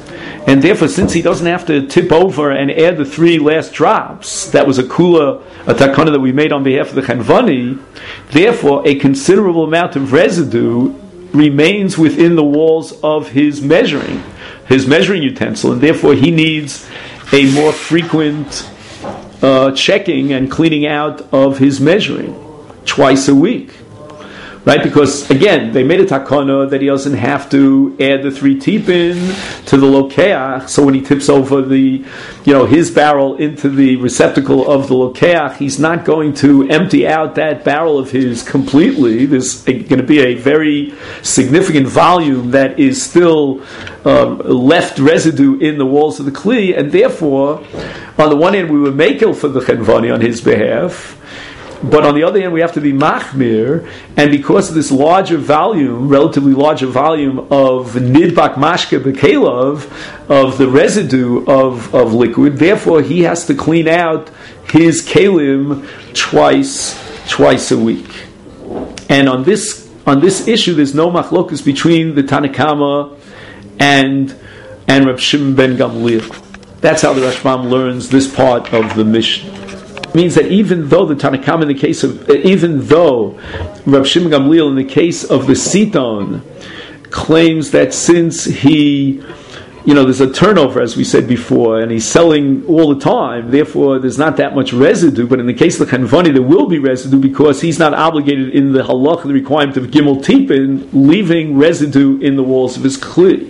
And therefore, since he doesn't have to tip over and add the three last drops, that was a kula, a takana that we made on behalf of the Chanvani, therefore a considerable amount of residue remains within the walls of his measuring, his measuring utensil, and therefore he needs a more frequent uh, checking and cleaning out of his measuring, twice a week. Right, because again, they made a takana that he doesn't have to add the three tipin to the lokeach. So when he tips over the, you know, his barrel into the receptacle of the lokeach, he's not going to empty out that barrel of his completely. There's going to be a very significant volume that is still um, left residue in the walls of the kli, and therefore, on the one hand, we were makel for the Chenvani on his behalf. But on the other hand, we have to be machmir, and because of this larger volume, relatively larger volume of nidbak mashke bekelav, of the residue of, of liquid, therefore he has to clean out his kelim twice twice a week. And on this on this issue, there's no machlokus between the Tanakama and and Reb Shimon ben Gamliel. That's how the Rashbam learns this part of the Mishnah. Means that even though the Tanakam in the case of, even though Reb Shimon Gamliel in the case of the Siton claims that since he, you know, there's a turnover as we said before, and he's selling all the time, therefore there's not that much residue. But in the case of the Chanvani, there will be residue because he's not obligated in the halach, the requirement of Gimel Tipin, leaving residue in the walls of his kli.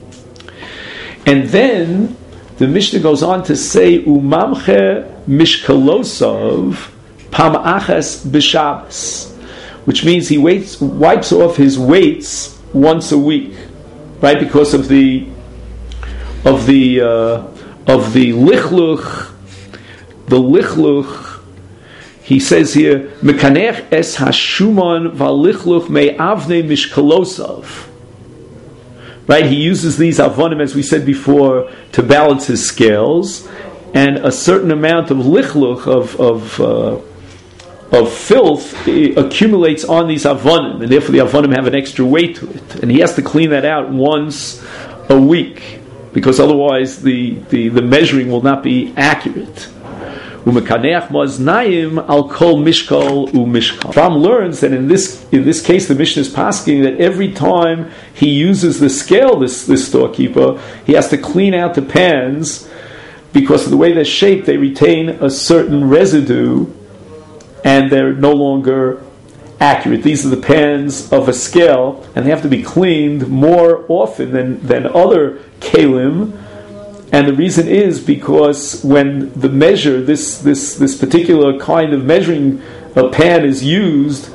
And then the Mishnah goes on to say, Umamche mishkalosov pam achas b'Shabbos, which means he waits, wipes off his weights once a week, right? Because of the of the uh, of the lichluch, the lichluch. He says here, mekanech es hashuman v'lichluch me'avnei mishkalosov. Right, he uses these avonim, as we said before, to balance his scales, and a certain amount of lichluch, of of, uh, of filth, accumulates on these avonim, and therefore the avonim have an extra weight to it, and he has to clean that out once a week, because otherwise the, the, the measuring will not be accurate. Umekaneach maznayim al kol mishkal umishkal. Ram learns that in this in this case the Mishnah is pasking that every time he uses the scale, this this storekeeper, he has to clean out the pans because of the way they're shaped. They retain a certain residue, and they're no longer accurate. These are the pans of a scale, and they have to be cleaned more often than than other kalim. And the reason is because when the measure, this this this particular kind of measuring uh, pan is used,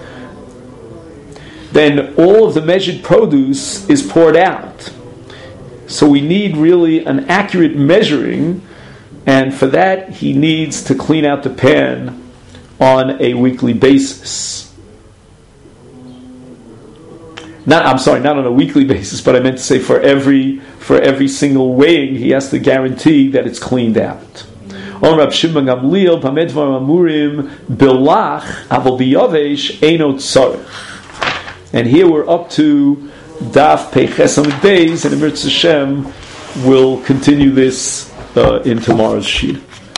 then all of the measured produce is poured out. So we need really an accurate measuring, and for that he needs to clean out the pan on a weekly basis. Not, I'm sorry, not on a weekly basis, but I meant to say for every for every single weighing, he has to guarantee that it's cleaned out. On Reb Shimon Gamliel, Pamedvar Amurim Bilach Aval Biyavesh Eino Tzarech. And here we're up to Daf Peiches Amud Beis, and Emir Tzashem will continue this uh, in tomorrow's sheet.